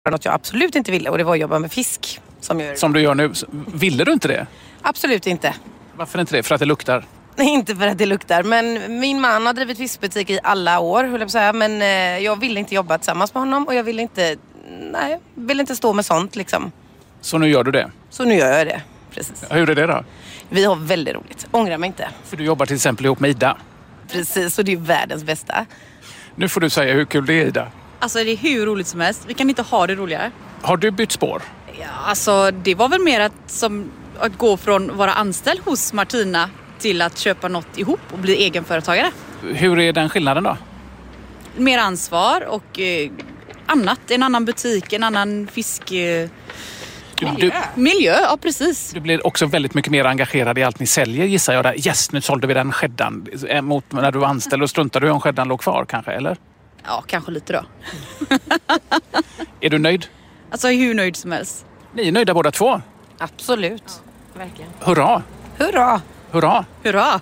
något jag absolut inte ville, och det var att jobba med fisk. Som du gör nu. Ville du inte det? Absolut inte. Varför inte det? För att det luktar? Nej, inte för att det luktar. Men min man har drivit fiskbutik i alla år, höll jag på att säga. Men jag ville inte jobba tillsammans med honom. Och jag ville inte stå med sånt liksom. Så nu gör du det? Så nu gör jag det, precis. Hur är det då? Vi har väldigt roligt. Ångrar mig inte. För du jobbar till exempel ihop med Ida. Precis, och det är världens bästa. Nu får du säga hur kul det är, Ida. Alltså det är hur roligt som helst. Vi kan inte ha det roligare. Har du bytt spår? Ja, alltså det var väl mer att gå från vara anställd hos Martina till att köpa något ihop och bli egenföretagare. Hur är den skillnaden då? Mer ansvar och annat. En annan butik, en annan fisk... Miljö, ja precis. Du blir också väldigt mycket mer engagerad i allt ni säljer, gissar jag. Yes, nu sålde vi den skeddan. Mot när du var anställd och struntade du om skeddan låg kvar kanske, eller? Ja, kanske lite då. Är du nöjd? Alltså hur nöjd som helst. Ni är nöjda båda två? Absolut. Verkligen. Hurra! Hurra! Hurra! Hurra!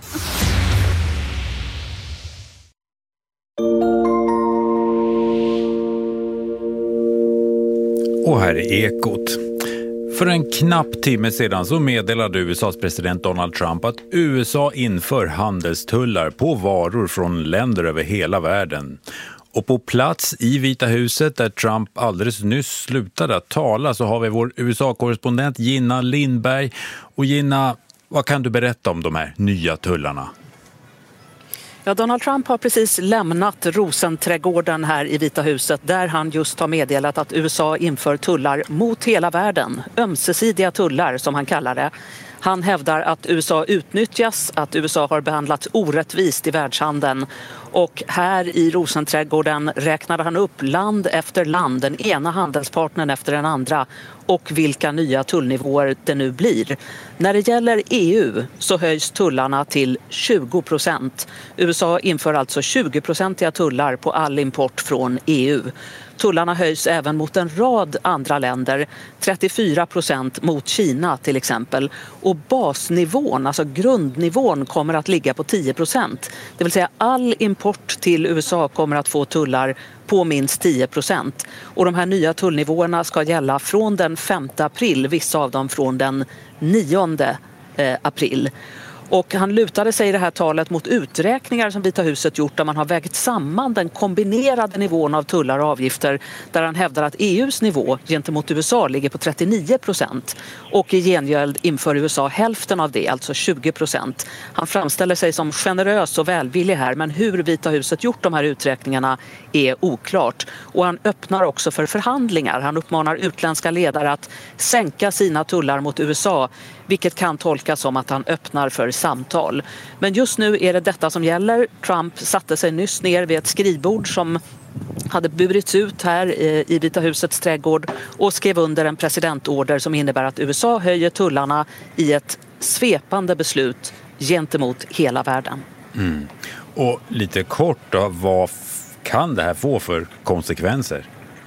Och här är Ekot. För en knapp timme sedan så meddelade USAs president Donald Trump att USA inför handelstullar på varor från länder över hela världen. Och på plats i Vita huset där Trump alldeles nyss slutade att tala så har vi vår USA-korrespondent Gina Lindberg. Och Gina, vad kan du berätta om de här nya tullarna? Ja, Donald Trump har precis lämnat Rosenträdgården här i Vita huset där han just har meddelat att USA inför tullar mot hela världen. Ömsesidiga tullar som han kallar det. Han hävdar att USA utnyttjas, att USA har behandlats orättvist i världshandeln. Och här i Rosenträdgården räknade han upp land efter land, den ena handelspartnern efter den andra och vilka nya tullnivåer det nu blir. När det gäller EU så höjs tullarna till 20%. USA inför alltså 20% tullar på all import från EU. Tullarna höjs även mot en rad andra länder, 34% mot Kina till exempel. Och basnivån, alltså grundnivån, kommer att ligga på 10%. Det vill säga all import till USA kommer att få tullar på minst 10%. Och de här nya tullnivåerna ska gälla från den 5 april, vissa av dem från den 9 april. Och han lutade sig i det här talet mot uträkningar som Vita huset gjort där man har vägt samman den kombinerade nivån av tullar och avgifter där han hävdar att EUs nivå gentemot USA ligger på 39% och i gengäld inför USA hälften av det, alltså 20%. Han framställer sig som generös och välvillig här, men hur Vita huset gjort de här uträkningarna är oklart. Och han öppnar också för förhandlingar. Han uppmanar utländska ledare att sänka sina tullar mot USA, vilket kan tolkas som att han öppnar för samtal. Men just nu är det detta som gäller. Trump satte sig nyss ner vid ett skrivbord som hade burits ut här i Vita husets trädgård och skrev under en presidentorder som innebär att USA höjer tullarna i ett svepande beslut gentemot hela världen. Mm. Och lite kort då, vad kan det här få för konsekvenser?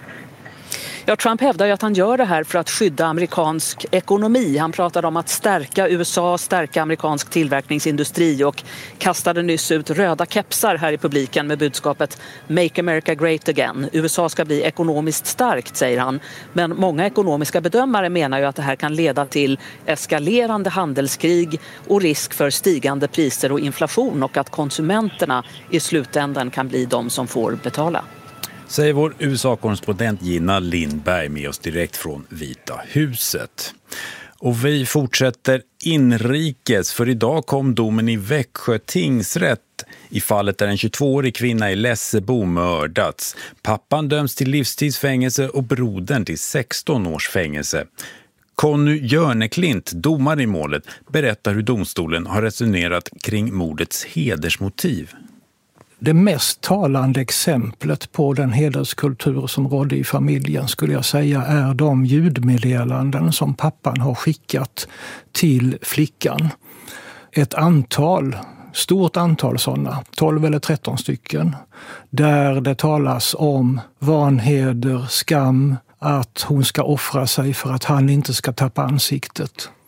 Ja, Trump hävdar ju att han gör det här för att skydda amerikansk ekonomi. Han pratade om att stärka USA, stärka amerikansk tillverkningsindustri och kastade nyss ut röda kepsar här i publiken med budskapet Make America Great Again. USA ska bli ekonomiskt starkt, säger han. Men många ekonomiska bedömare menar ju att det här kan leda till eskalerande handelskrig och risk för stigande priser och inflation och att konsumenterna i slutändan kan bli de som får betala. Säger vår USA-korrespondent Gina Lindberg med oss direkt från Vita huset. Och vi fortsätter inrikes, för idag kom domen i Växjö tingsrätt i fallet där en 22-årig kvinna i Lessebo mördats. Pappan döms till livstidsfängelse och brodern till 16 års fängelse. Conny Jörneklint, domare i målet, berättar hur domstolen har resonerat kring mordets hedersmotiv. Det mest talande exemplet på den hederskultur som rådde i familjen skulle jag säga är de ljudmeddelanden som pappan har skickat till flickan. Ett stort antal sådana, 12 eller 13 stycken, där det talas om vanheder, skam, att hon ska offra sig för att han inte ska tappa ansiktet.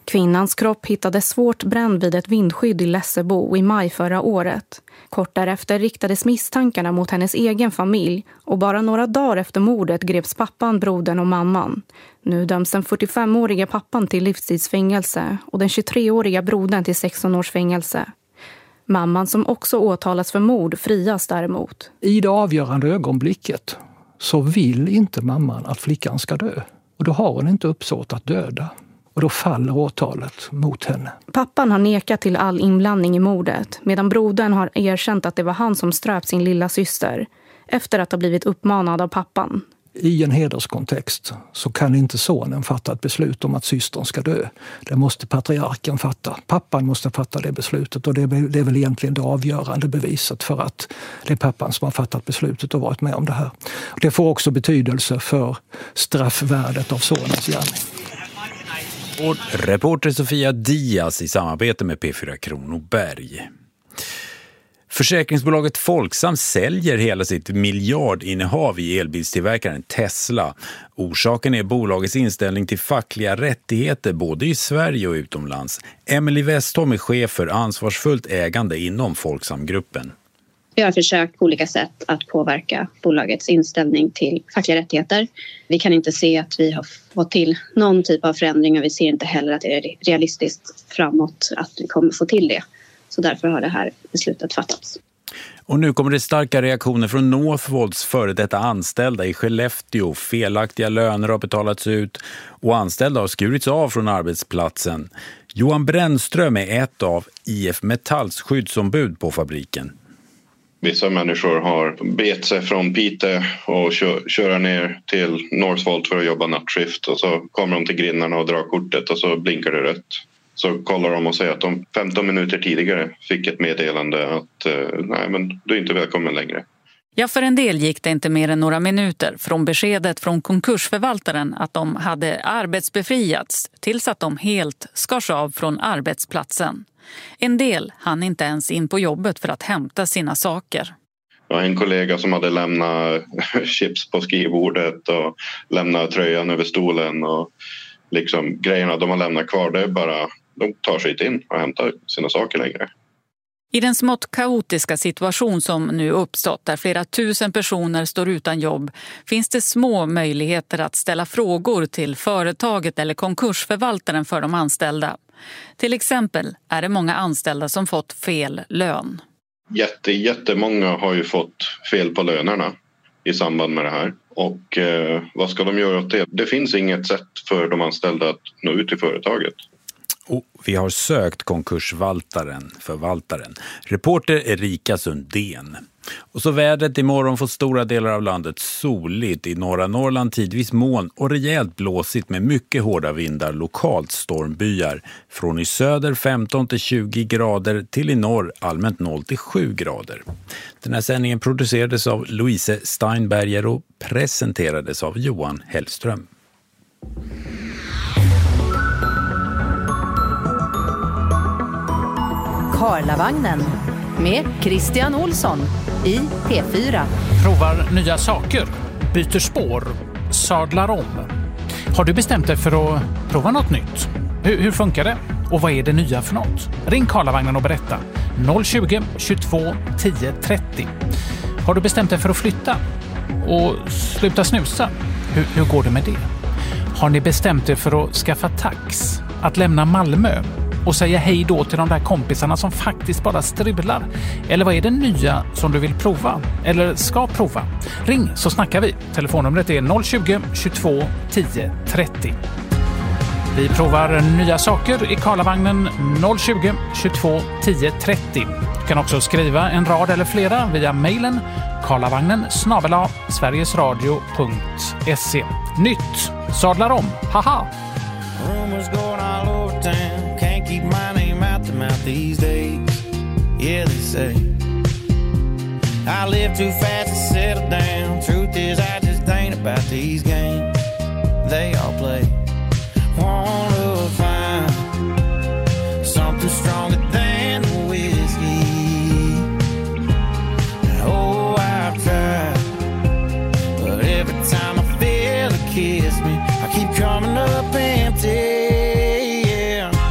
Kvinnans kropp hittades svårt bränd vid ett vindskydd i Lessebo i maj förra året. Kort därefter riktades misstankarna mot hennes egen familj och bara några dagar efter mordet greps pappan, brodern och mamman. Nu döms den 45-åriga pappan till livstidsfängelse och den 23-åriga brodern till 16 års fängelse. Mamman, som också åtalas för mord, frias däremot. I det avgörande ögonblicket så vill inte mamman att flickan ska dö. Och då har hon inte uppsåt att döda. Och då faller åtalet mot henne. Pappan har nekat till all inblandning i mordet, medan brodern har erkänt att det var han som ströp sin lilla syster efter att ha blivit uppmanad av pappan. I en hederskontext så kan inte sonen fatta ett beslut om att systern ska dö. Det måste patriarken fatta. Pappan måste fatta det beslutet, och det är väl egentligen det avgörande beviset för att det är pappan som har fattat beslutet och varit med om det här. Det får också betydelse för straffvärdet av sonens gärning. Och reporter Sofia Diaz i samarbete med P4 Kronoberg. Försäkringsbolaget Folksam säljer hela sitt miljardinnehav i elbilstillverkaren Tesla. Orsaken är bolagets inställning till fackliga rättigheter både i Sverige och utomlands. Emily Westholm är chef för ansvarsfullt ägande inom Folksamgruppen. Vi har försökt på olika sätt att påverka bolagets inställning till fackliga rättigheter. Vi kan inte se att vi har fått till någon typ av förändring, och vi ser inte heller att det är realistiskt framåt att vi kommer få till det. Så därför har det här beslutet fattats. Och nu kommer det starka reaktioner från Northvolts före detta anställda i Skellefteå. Felaktiga löner har betalats ut och anställda har skurits av från arbetsplatsen. Johan Brännström är ett av IF Metalls skyddsombud på fabriken. Vissa människor har bet sig från Piteå och köra ner till Northvolt för att jobba nattskift, och så kommer de till grindarna och drar kortet och så blinkar det rött. Så kollar de och säger att de 15 minuter tidigare fick ett meddelande att nej, men du är inte välkommen längre. Ja, för en del gick det inte mer än några minuter från beskedet från konkursförvaltaren att de hade arbetsbefriats tills att de helt skars av från arbetsplatsen. En del hann inte ens in på jobbet för att hämta sina saker. Jag har en kollega som hade lämnat chips på skrivbordet och lämnat tröjan över stolen, och liksom grejerna de har lämnat kvar, det är bara, de tar sig inte in och hämtar sina saker längre. I den smått kaotiska situation som nu uppstått, där flera tusen personer står utan jobb, finns det små möjligheter att ställa frågor till företaget eller konkursförvaltaren för de anställda. Till exempel är det många anställda som fått fel lön. Jättemånga har ju fått fel på lönerna i samband med det här. Och vad ska de göra åt det? Det finns inget sätt för de anställda att nå ut till företaget. Och vi har sökt förvaltaren. Reporter Erika Sundén. Och så vädret imorgon får stora delar av landet soligt. I norra Norrland tidvis moln och rejält blåsigt med mycket hårda vindar, lokalt stormbyar. Från i söder 15 till 20 grader till i norr allmänt 0 till 7 grader. Den här sändningen producerades av Louise Steinberger och presenterades av Johan Hellström. Karlavagnen med Christian Olsson i P4. Provar nya saker, byter spår, sadlar om. Har du bestämt dig för att prova något nytt? Hur funkar det? Och vad är det nya för något? Ring Karlavagnen och berätta. 020 22 10 30. Har du bestämt dig för att flytta? Och sluta snusa? Hur går det med det? Har ni bestämt er för att skaffa tax? Att lämna Malmö? Och säga hej då till de där kompisarna som faktiskt bara strular? Eller vad är det nya som du vill prova? Eller ska prova? Ring så snackar vi. Telefonnumret är 020 22 10 30. Vi provar nya saker i Karlavagnen 020 22 10 30. Du kan också skriva en rad eller flera via mejlen karlavagnen@sverigesradio.se. Nytt. Sadlar om. Haha! Keep my name out the mouth these days. Yeah, they say I live too fast to settle down. Truth is I just ain't about these games they all play. Wanna find something stronger than whiskey. Oh, I've tried, but every time I feel a kiss me, I keep coming up empty. Yeah.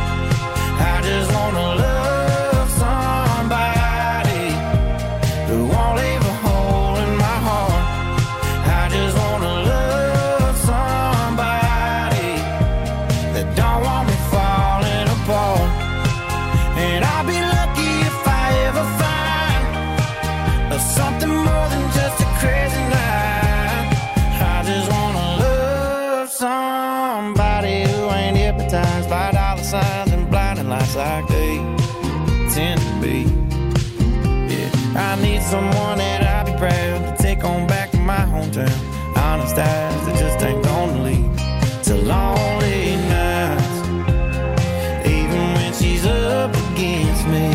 nights like they tend to be. Yeah, I need someone that I'll be proud to take on back to my hometown. Honest eyes that just ain't gonna lead to lonely nights, even when she's up against me.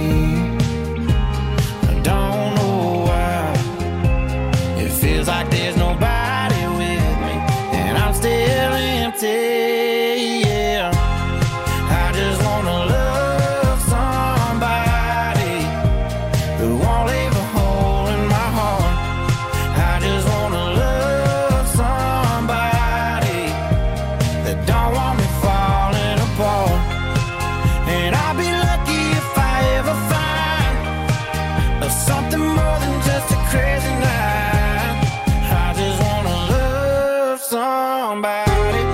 I don't know why it feels like there's nobody with me, and I'm still empty. Yeah, I just wanna love somebody who won't leave a hole in my heart. I just wanna love somebody that don't want me falling apart. And I'll be lucky if I ever find something more than just a crazy night. I just wanna love somebody.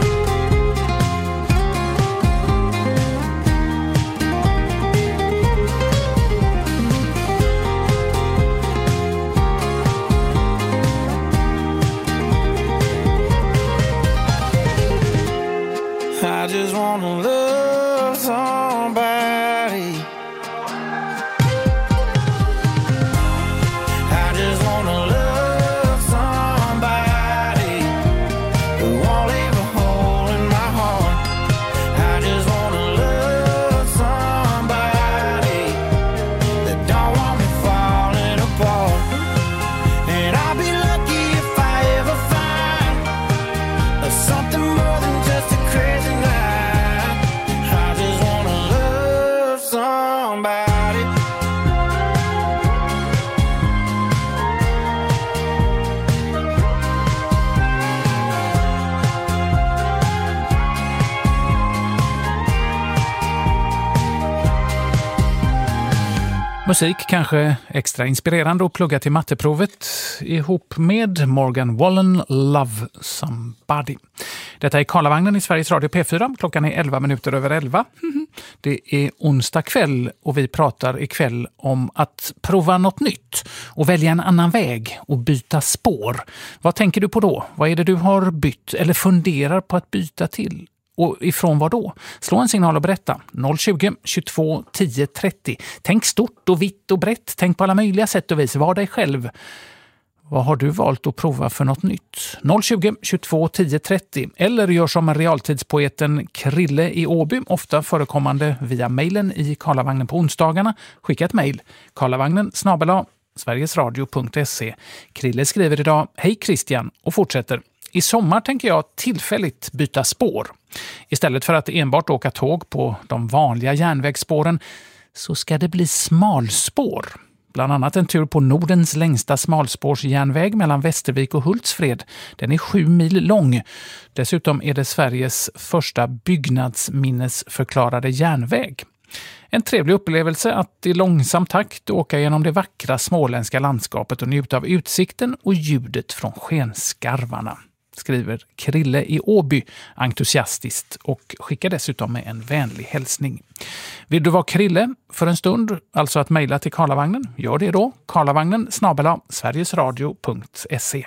I just wanna love somebody. I just wanna love somebody who won't leave a hole in my heart. I just wanna love somebody that don't want me falling apart. And I'll be lucky if I ever find something more than just a crazy night. I just wanna love somebody. Musik kanske extra inspirerande att plugga till matteprovet ihop med Morgan Wallen, Love Somebody. Detta är Karlavagnen i Sveriges Radio P4. Klockan är 11 minuter över 11. Det är onsdag kväll och vi pratar ikväll om att prova något nytt och välja en annan väg och byta spår. Vad tänker du på då? Vad är det du har bytt eller funderar på att byta till? Och ifrån vad då? Slå en signal och berätta. 020 22 10 30. Tänk stort och vitt och brett. Tänk på alla möjliga sätt och vis. Var dig själv. Vad har du valt att prova för något nytt? 020 22 10 30. Eller gör som realtidspoeten Krille i Åby, ofta förekommande via mejlen i Karlavagnen på onsdagarna. Skicka ett mejl. karlavagnen@sverigesradio.se. Krille skriver idag: Hej Christian, och fortsätter. I sommar tänker jag tillfälligt byta spår. Istället för att enbart åka tåg på de vanliga järnvägsspåren så ska det bli smalspår. Bland annat en tur på Nordens längsta smalspårsjärnväg mellan Västervik och Hultsfred. Den är 7 mil lång. Dessutom är det Sveriges första byggnadsminnesförklarade järnväg. En trevlig upplevelse att i långsam takt åka genom det vackra småländska landskapet och njuta av utsikten och ljudet från skenskarvarna, skriver Krille i Åby entusiastiskt och skickar dessutom med en vänlig hälsning. Vill du vara Krille för en stund, alltså att mejla till Karlavagnen, gör det då. karlavagnen@sverigesradio.se.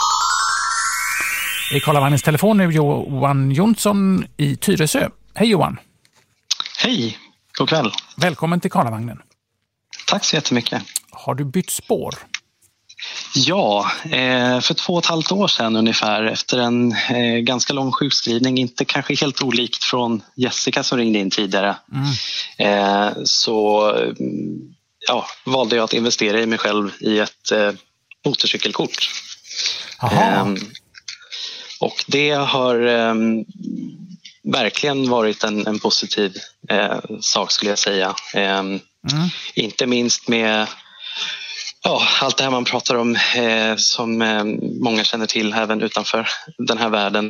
I Karlavagnens telefon nu Johan Jonsson i Tyresö. Hej Johan! Hej, god kväll. Välkommen till Karlavagnen. Tack så jättemycket. Har du bytt spår? Ja, för 2,5 år sedan ungefär, efter en ganska lång sjukskrivning, inte kanske helt olikt från Jessica som ringde in tidigare, så valde jag att investera i mig själv i ett motorcykelkort. Och det har verkligen varit en positiv sak, skulle jag säga. Inte minst med allt det här man pratar om som många känner till även utanför den här världen.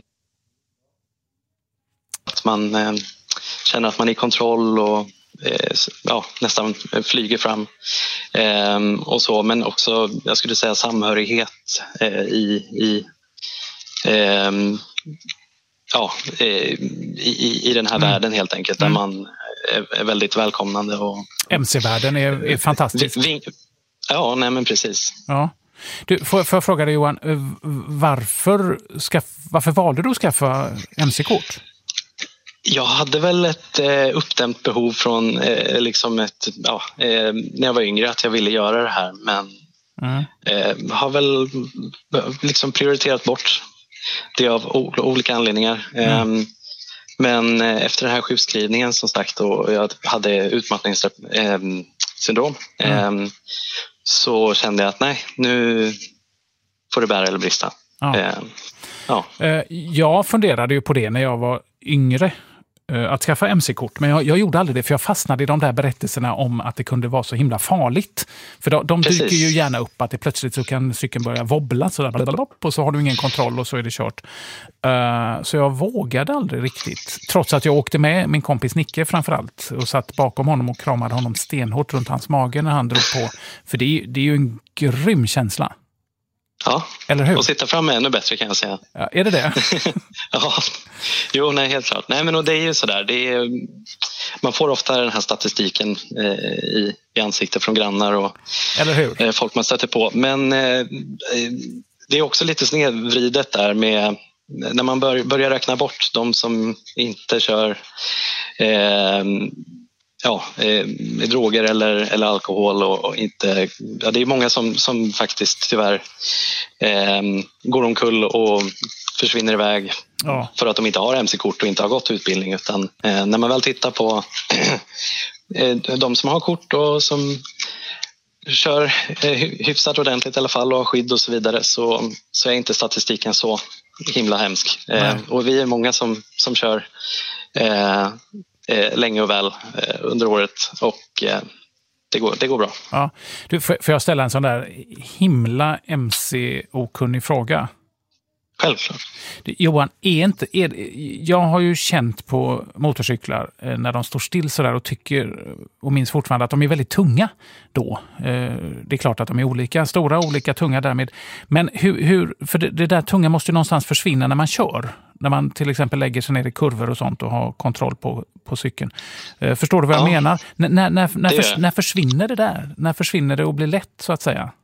Att man känner att man är i kontroll och nästan flyger fram och så. Men också, jag skulle säga, samhörighet i den här världen helt enkelt, där man är väldigt välkomnande. Och MC-världen är fantastisk. Ja, nej men precis. Ja. Du, får jag fråga dig Johan, varför valde du att skaffa MC-kort? Jag hade väl ett uppdämt behov från när jag var yngre att jag ville göra det här, men har väl liksom prioriterat bort det av olika anledningar. Men efter den här sjukskrivningen som sagt, och jag hade utmattningssyndrom, så kände jag att nej, nu får det bära eller brista. Jag funderade ju på det när jag var yngre, att skaffa MC-kort, men jag gjorde aldrig det, för jag fastnade i de där berättelserna om att det kunde vara så himla farligt. För de dyker ju gärna upp att det plötsligt så kan cykeln börja wobbla och så har du ingen kontroll och så är det kört. Så jag vågade aldrig riktigt, trots att jag åkte med min kompis Nicke framförallt och satt bakom honom och kramade honom stenhårt runt hans mage när han drog på. För det är ju en grym känsla. Ja, eller hur? Och sitta fram är ännu bättre, kan jag säga. Ja, är det det? Ja, jo, nej, helt klart. Nej, men och det är ju sådär. Man får ofta den här statistiken i ansiktet från grannar och eller hur? Folk man stöter på. Men det är också lite snedvridet där med när man börjar räkna bort de som inte kör droger eller alkohol och inte, det är många som faktiskt tyvärr går omkull och försvinner iväg för att de inte har MC-kort och inte har gått utbildning, utan när man väl tittar på de som har kort och som kör hyfsat ordentligt i alla fall och har skydd och så vidare, så är inte statistiken så himla hemsk. Och vi är många som kör länge och väl under året, och det går bra. Ja. Du, får jag ställa en sån där himla MC-okunnig fråga? Självklart. Johan, jag har ju känt på motorcyklar när de står still sådär och tycker och minns fortfarande att de är väldigt tunga då. Det är klart att de är olika stora, olika tunga därmed. Men för det där tunga måste ju någonstans försvinna när man kör. När man till exempel lägger sig ner i kurvor och sånt och har kontroll på cykeln. Förstår du vad jag menar? När försvinner det där? När försvinner det och blir lätt, så att säga?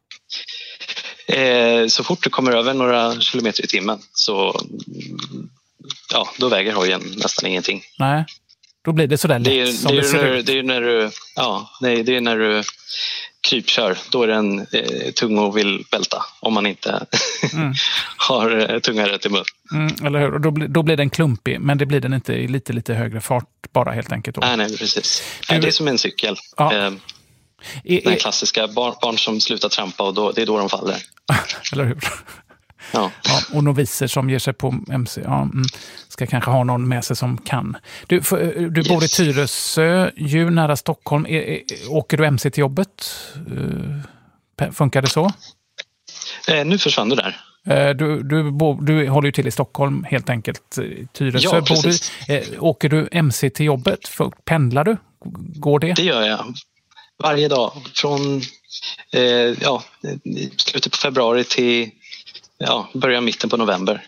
Så fort du kommer över några kilometer i timmen så då väger hojen nästan ingenting. Nej, då blir det sådär lätt som det ser ut. Det är när du krypkör, då är den tung och vill välta om man inte har tunga rätt i mun. Eller hur? Och då blir den klumpig, men det blir den inte i lite högre fart bara, helt enkelt. Då. Nej, precis. Det är som en cykel. Ja. Den klassiska barn som slutar trampa, och det är då de faller. Eller hur? Ja. Och noviser som ger sig på MC ska kanske ha någon med sig som kan. Du bor i Tyresö, ju nära Stockholm. Åker du MC till jobbet? Funkar det så? Nu försvann du där. Du håller ju till i Stockholm, helt enkelt. Tyresö. Ja, precis. Åker du MC till jobbet? Pendlar du? Går det? Det gör jag. Varje dag. Från slutet på februari till början mitten på november.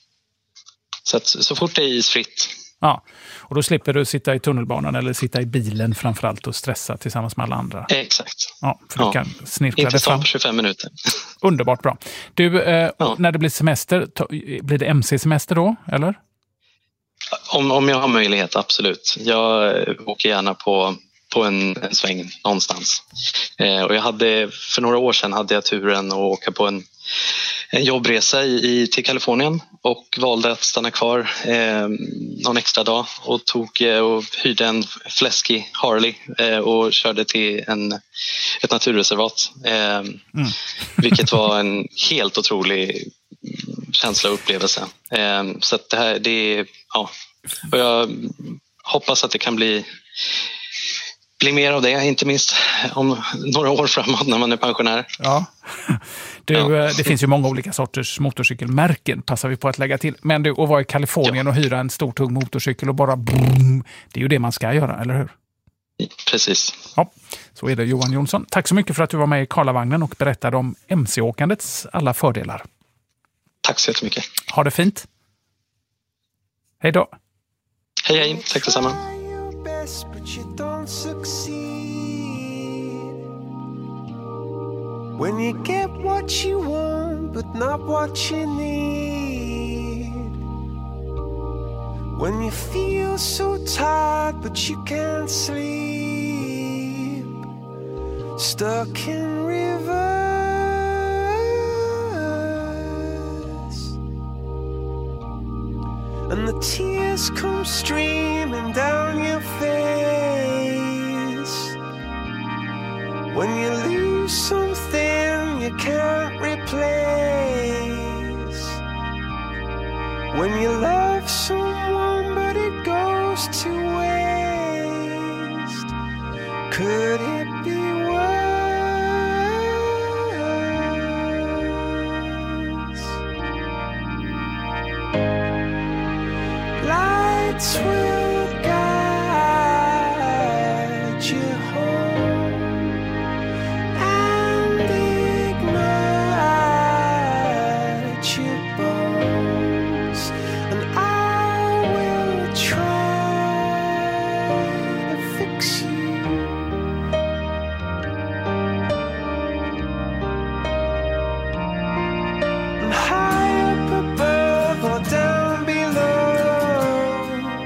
Så fort det är isfritt. Ja, och då slipper du sitta i tunnelbanan eller sitta i bilen framförallt och stressa tillsammans med alla andra. Exakt. Ja, för du kan snirkla inte det fram. Inte 25 minuter. Underbart bra. Du, när det blir semester, blir det MC-semester då, eller? Om jag har möjlighet, absolut. Jag åker gärna på en sväng någonstans. Och för några år sedan hade jag turen att åka på en jobbresa till Kalifornien och valde att stanna kvar någon extra dag och hyrde en fläskig Harley och körde till ett naturreservat. Vilket var en helt otrolig känsla och upplevelse. Så att och jag hoppas att det kan bli mer av det, inte minst om några år framåt när man är pensionär. Ja. Det finns ju många olika sorters motorcykelmärken, passar vi på att lägga till. Men att vara i Kalifornien och hyra en stor tung motorcykel och bara boom, det är ju det man ska göra, eller hur? Precis. Ja, så är det. Johan Jonsson. Tack så mycket för att du var med i Karlavagnen och berättade om MC-åkandets alla fördelar. Tack så jättemycket. Ha det fint. Hej då. Hej, tack detsamma. But you don't succeed. When you get what you want but not what you need. When you feel so tired but you can't sleep, stuck in rivers, and the tears come streaming down your face. When you lose something you can't replace, when you love someone but it goes to waste, could it be worse? Lights will guide you home and ignite your bones, and I will try to fix you. And high up above or down below,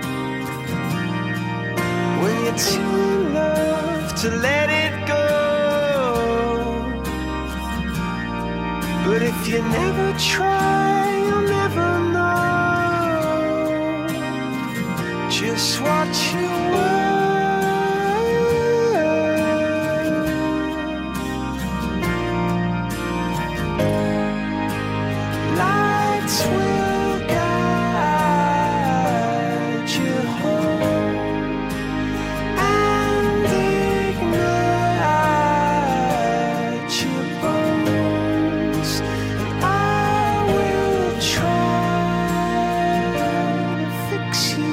when you're too in love to let it go. But if you never try, you'll never know just what you were. Lights will guide you home and ignite your bones, and I will try to fix you.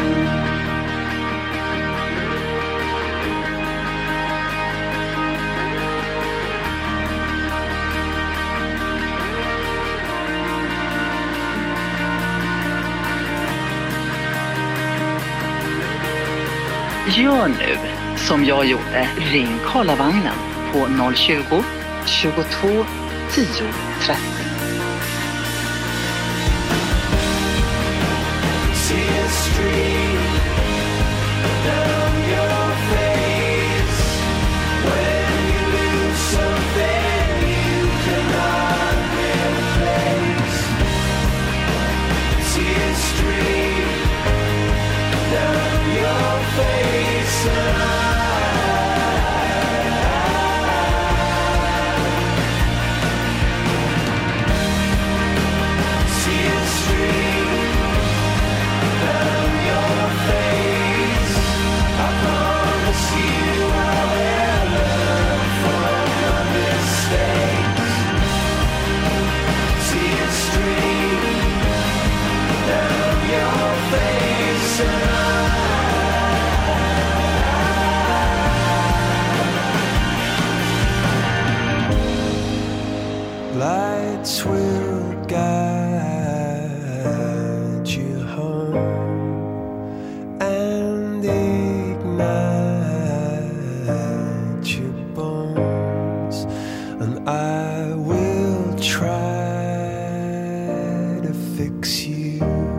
Gör nu som jag gjorde. Ring Karlavagnen på 020 22 10 30. Tears stream down your face when you lose something you cannot replace. Tears stream down your face, and tears stream down your face. I promise you I will learn from my mistakes. Tears stream down your face, and lights will guide you home and ignite your bones, and I will try to fix you.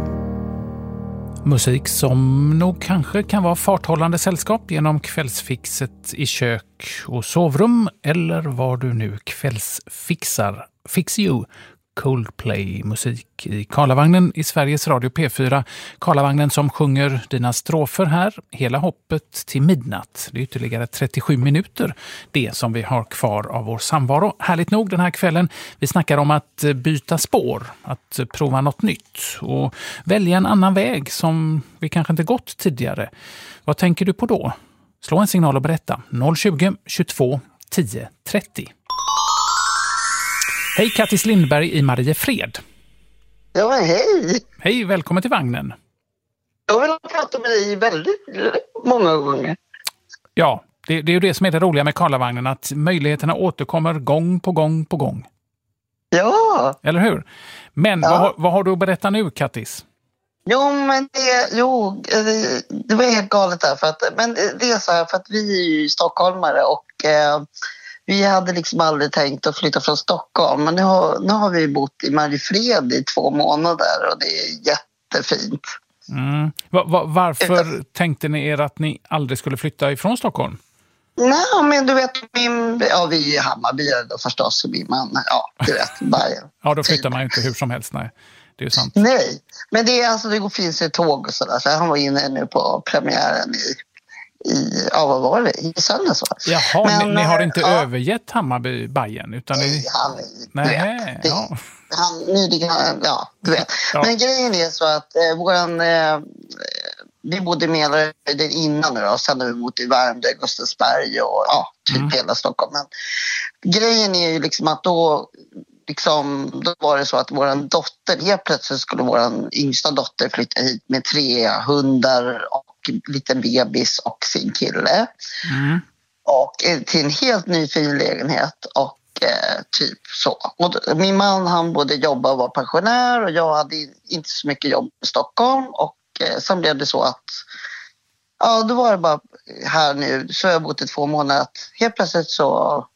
Musik som nog kanske kan vara farthållande sällskap genom kvällsfixet i kök och sovrum, eller var du nu kvällsfixar. Fix You, Coldplay-musik i Karlavagnen i Sveriges Radio P4. Karlavagnen som sjunger dina strofer här hela hoppet till midnatt. Det är ytterligare 37 minuter det som vi har kvar av vår samvaro. Härligt nog den här kvällen. Vi snackar om att byta spår, att prova något nytt och välja en annan väg som vi kanske inte gått tidigare. Vad tänker du på då? Slå en signal och berätta. 020 22 10 30. Hej, Kattis Lindberg i Mariefred. Ja, men hej. Hej, välkommen till vagnen. Jag vill prata med dig väldigt många gånger. Ja, det är ju det som är det roliga med Karlavagnen, att möjligheterna återkommer gång på gång på gång. Ja. Eller hur? Men ja. Vad har du att berätta nu, Kattis? Jo, men det var helt galet där. Men det är så här, för att vi är ju stockholmare och vi hade liksom aldrig tänkt att flytta från Stockholm. Men nu har vi bott i Mariefred i 2 månader och det är jättefint. Varför tänkte ni er att ni aldrig skulle flytta ifrån Stockholm? Nej, men du vet, vi är Hammarbyare då förstås, min man, du vet, Bayern. Ja, då flyttar man ju inte hur som helst, nej. Det är ju sant. Nej, men det är alltså, det finns ett tåg och sådär, så han var inne nu på premiären vad var det? I söndags, va? Jaha, men, ni har inte övergett Hammarby Bayern, utan du vet. Ja. Men grejen är så att vi bodde i Mälardalen innan nu då, sen har vi bott i Värmdö, Gustavsberg och hela Stockholm. Men grejen är ju liksom att då var det så att våran dotter, helt plötsligt skulle våran yngsta dotter flytta hit med 3 hundar och liten bebis och sin kille. Och till en helt ny fin lägenhet och typ så. Och min man, han både jobbade och var pensionär och jag hade inte så mycket jobb i Stockholm och sen blev det så att då var det bara här nu, så har jag bott i 2 månader, att helt plötsligt så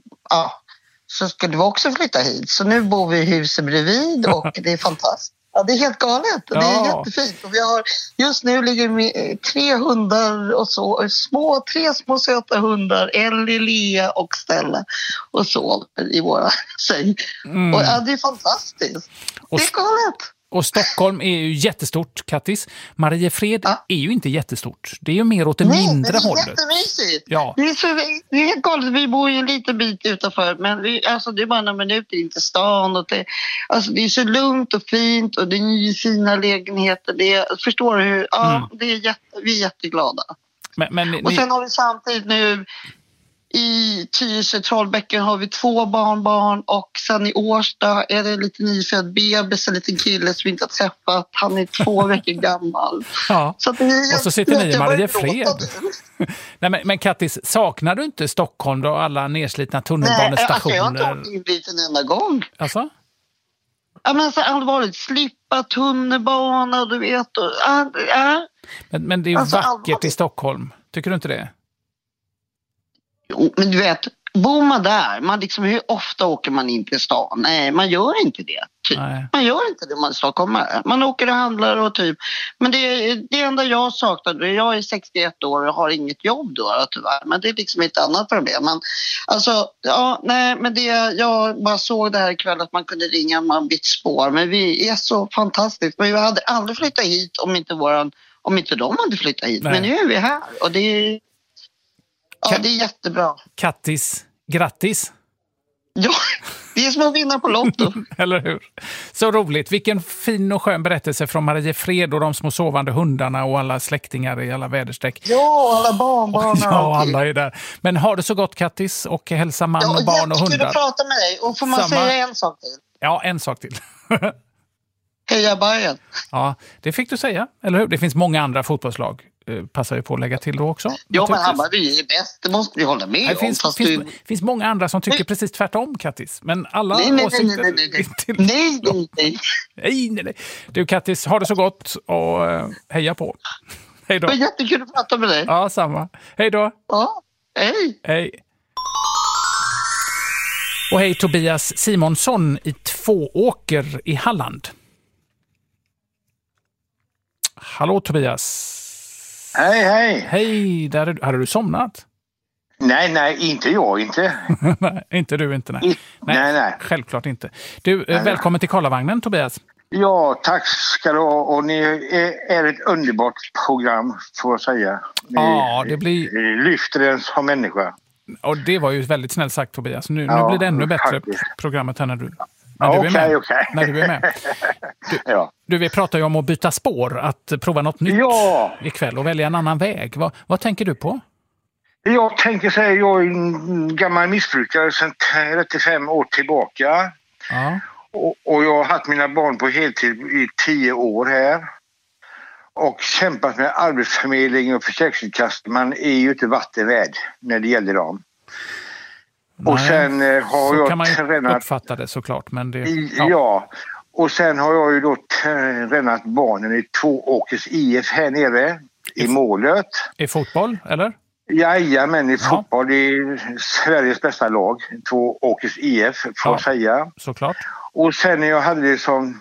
skulle vi också flytta hit. Så nu bor vi i huset bredvid och det är fantastiskt. Ja, det är helt galet. Det är jättefint. Och just nu ligger vi 3 hundar och så, 3 små söta hundar, Ellie, Lea och Stella, och sover i våra säng. Och det är fantastiskt. Det är galet. Och Stockholm är ju jättestort, Kattis. Mariefred är ju inte jättestort. Det är ju mer åt det mindre hållet. Det är jättemysigt. Ja. Det är helt galet. Vi bor ju en liten bit utanför, men det är bara några minuter in till stan. Och det är så lugnt och fint och det är fina lägenheter. Förstår du hur? Vi är jätteglada. Och sen har vi samtidigt nu i Tyresö, Trollbäcken har vi 2 barnbarn och sen i Årsta är det lite nyfödd bebis, en liten kille som vi inte har träffat. Han är 2 veckor gammal. Ja. Så och så sitter ni i Mariefred. Nej, men Kattis, saknar du inte Stockholm då, alla nedslitna tunnelbanestationer? Jag har inte åkt in dit en enda gång. Alltså? Ja, men så allvarligt, slippa tunnelbana, du vet. Men det är ju vackert i Stockholm. Tycker du inte det? Jo, men du vet, bor man där, hur ofta åker man in till stan? Nej, man gör inte det. Typ. Man gör inte det man ska komma. Man åker och handlar och typ. Men det enda jag saknar, jag är 61 år och har inget jobb då tyvärr. Men det är liksom ett annat problem. Men jag bara såg det här ikväll att man kunde ringa, man bytt spår. Men vi är så fantastiskt. Men vi hade aldrig flyttat hit om inte de hade flyttat hit. Nej. Men nu är vi här och det är... Ja, det är jättebra. Kattis, grattis. Ja, det är som att vinna på Lotto. Eller hur? Så roligt. Vilken fin och skön berättelse från Mariefred och de små sovande hundarna och alla släktingar i alla väderstreck. Ja, alla barnbarn. Ja, alla är där. Men har det så gott, Kattis, och hälsa man och barn och hundar. Ja, jättekul att prata med dig. Och får man säga en sak till? Ja, en sak till. Heja Bayern. Ja, det fick du säga, eller hur? Det finns många andra fotbollslag. Passar ju på att lägga till då också. Ja, men Hammarby är bäst, det måste vi hålla med om. Det finns många andra som tycker precis tvärtom, Kattis. Men alla åsikter... Nej. Du, Kattis, ha det så gott och heja på. Hej då. Det var jättekul att prata med dig. Ja, samma. Hej då. Ja, hej. Hej. Och hej Tobias Simonsson i Tvååker i Halland. Hallå Tobias. Hej. Hej, där hade du somnat? Nej, inte jag, inte. Nej, inte du, inte. Nej. Självklart inte. Du, välkommen till Karlavagnen, Tobias. Ja, tack ska du ha. Och ni är ett underbart program, får jag säga. Ni lyfter en som människa. Och det var ju väldigt snällt sagt, Tobias. Nu blir det ännu bättre programmet här när du... Okej. När du är med. Vi pratar ju om att byta spår, att prova något nytt ikväll och välja en annan väg. Vad tänker du på? Jag tänker säga, jag är en gammal missbrukare sedan 35 år tillbaka. Ja. Och jag har haft mina barn på heltid i 10 år här. Och kämpat med arbetsförmedling och försäkringskassan. Man är ju inte vattenvärd när det gäller dem. Nej, och sen har jag kan man ju uppfatta det såklart. Men det, och sen har jag ju då tränat barnen i Tvååkers IF här nere i målet. I fotboll, eller? Jajamän, i fotboll. Det är Sveriges bästa lag. Tvååkers IF, får jag säga. Såklart. Och sen när jag hade det som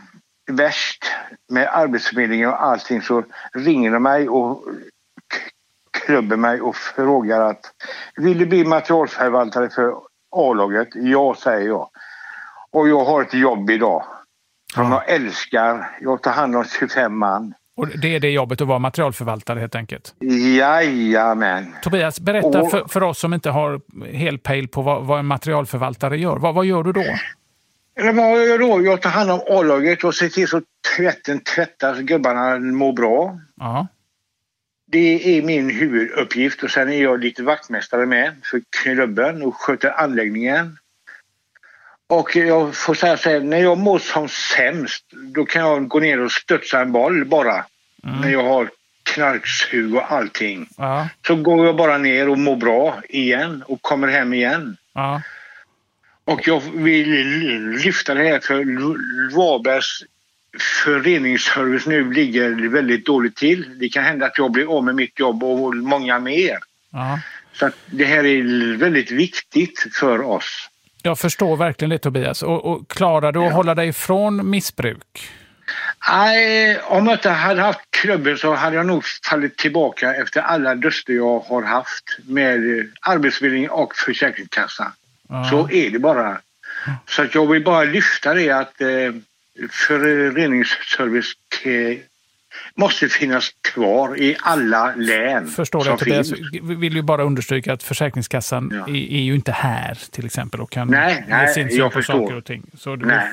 värst med Arbetsförmedlingen och allting så ringer de mig och klubbar mig och frågar att vill du bli materialförvaltare för A-laget? Ja, säger jag. Och jag har ett jobb idag som jag älskar. Jag tar hand om 25 man. Och det är det jobbet att vara materialförvaltare helt enkelt? Jajamän. Tobias, berätta för oss som inte har helpejl på vad en materialförvaltare gör. Vad gör du då? Vad gör jag då? Jag tar hand om A-laget och ser till så tvättas så gubbarna mår bra. Ja. Det är min huvuduppgift och sen är jag lite vaktmästare med för klubben och sköter anläggningen. Och jag får säga så här, när jag mår som sämst då kan jag gå ner och stötsa en boll bara. När jag har knarksug och allting. Ja. Så går jag bara ner och mår bra igen och kommer hem igen. Ja. Och jag vill lyfta det här för Varbergs föreningsservice nu ligger väldigt dåligt till. Det kan hända att jag blir av med mitt jobb och många mer. Ja. Så att det här är väldigt viktigt för oss. Jag förstår verkligen det, Tobias. Och klarar du att hålla dig ifrån missbruk? Nej, om jag inte hade haft klubben så hade jag nog fallit tillbaka efter alla döster jag har haft med Arbetsförmedlingen och Försäkringskassan. Ja. Så är det bara. Så att jag vill bara lyfta det att föreningsservice måste finnas kvar i alla län. Förstår det, Tobias. Vi vill ju bara understryka att Försäkringskassan är ju inte här till exempel och kan ge sin syn på saker och ting. Så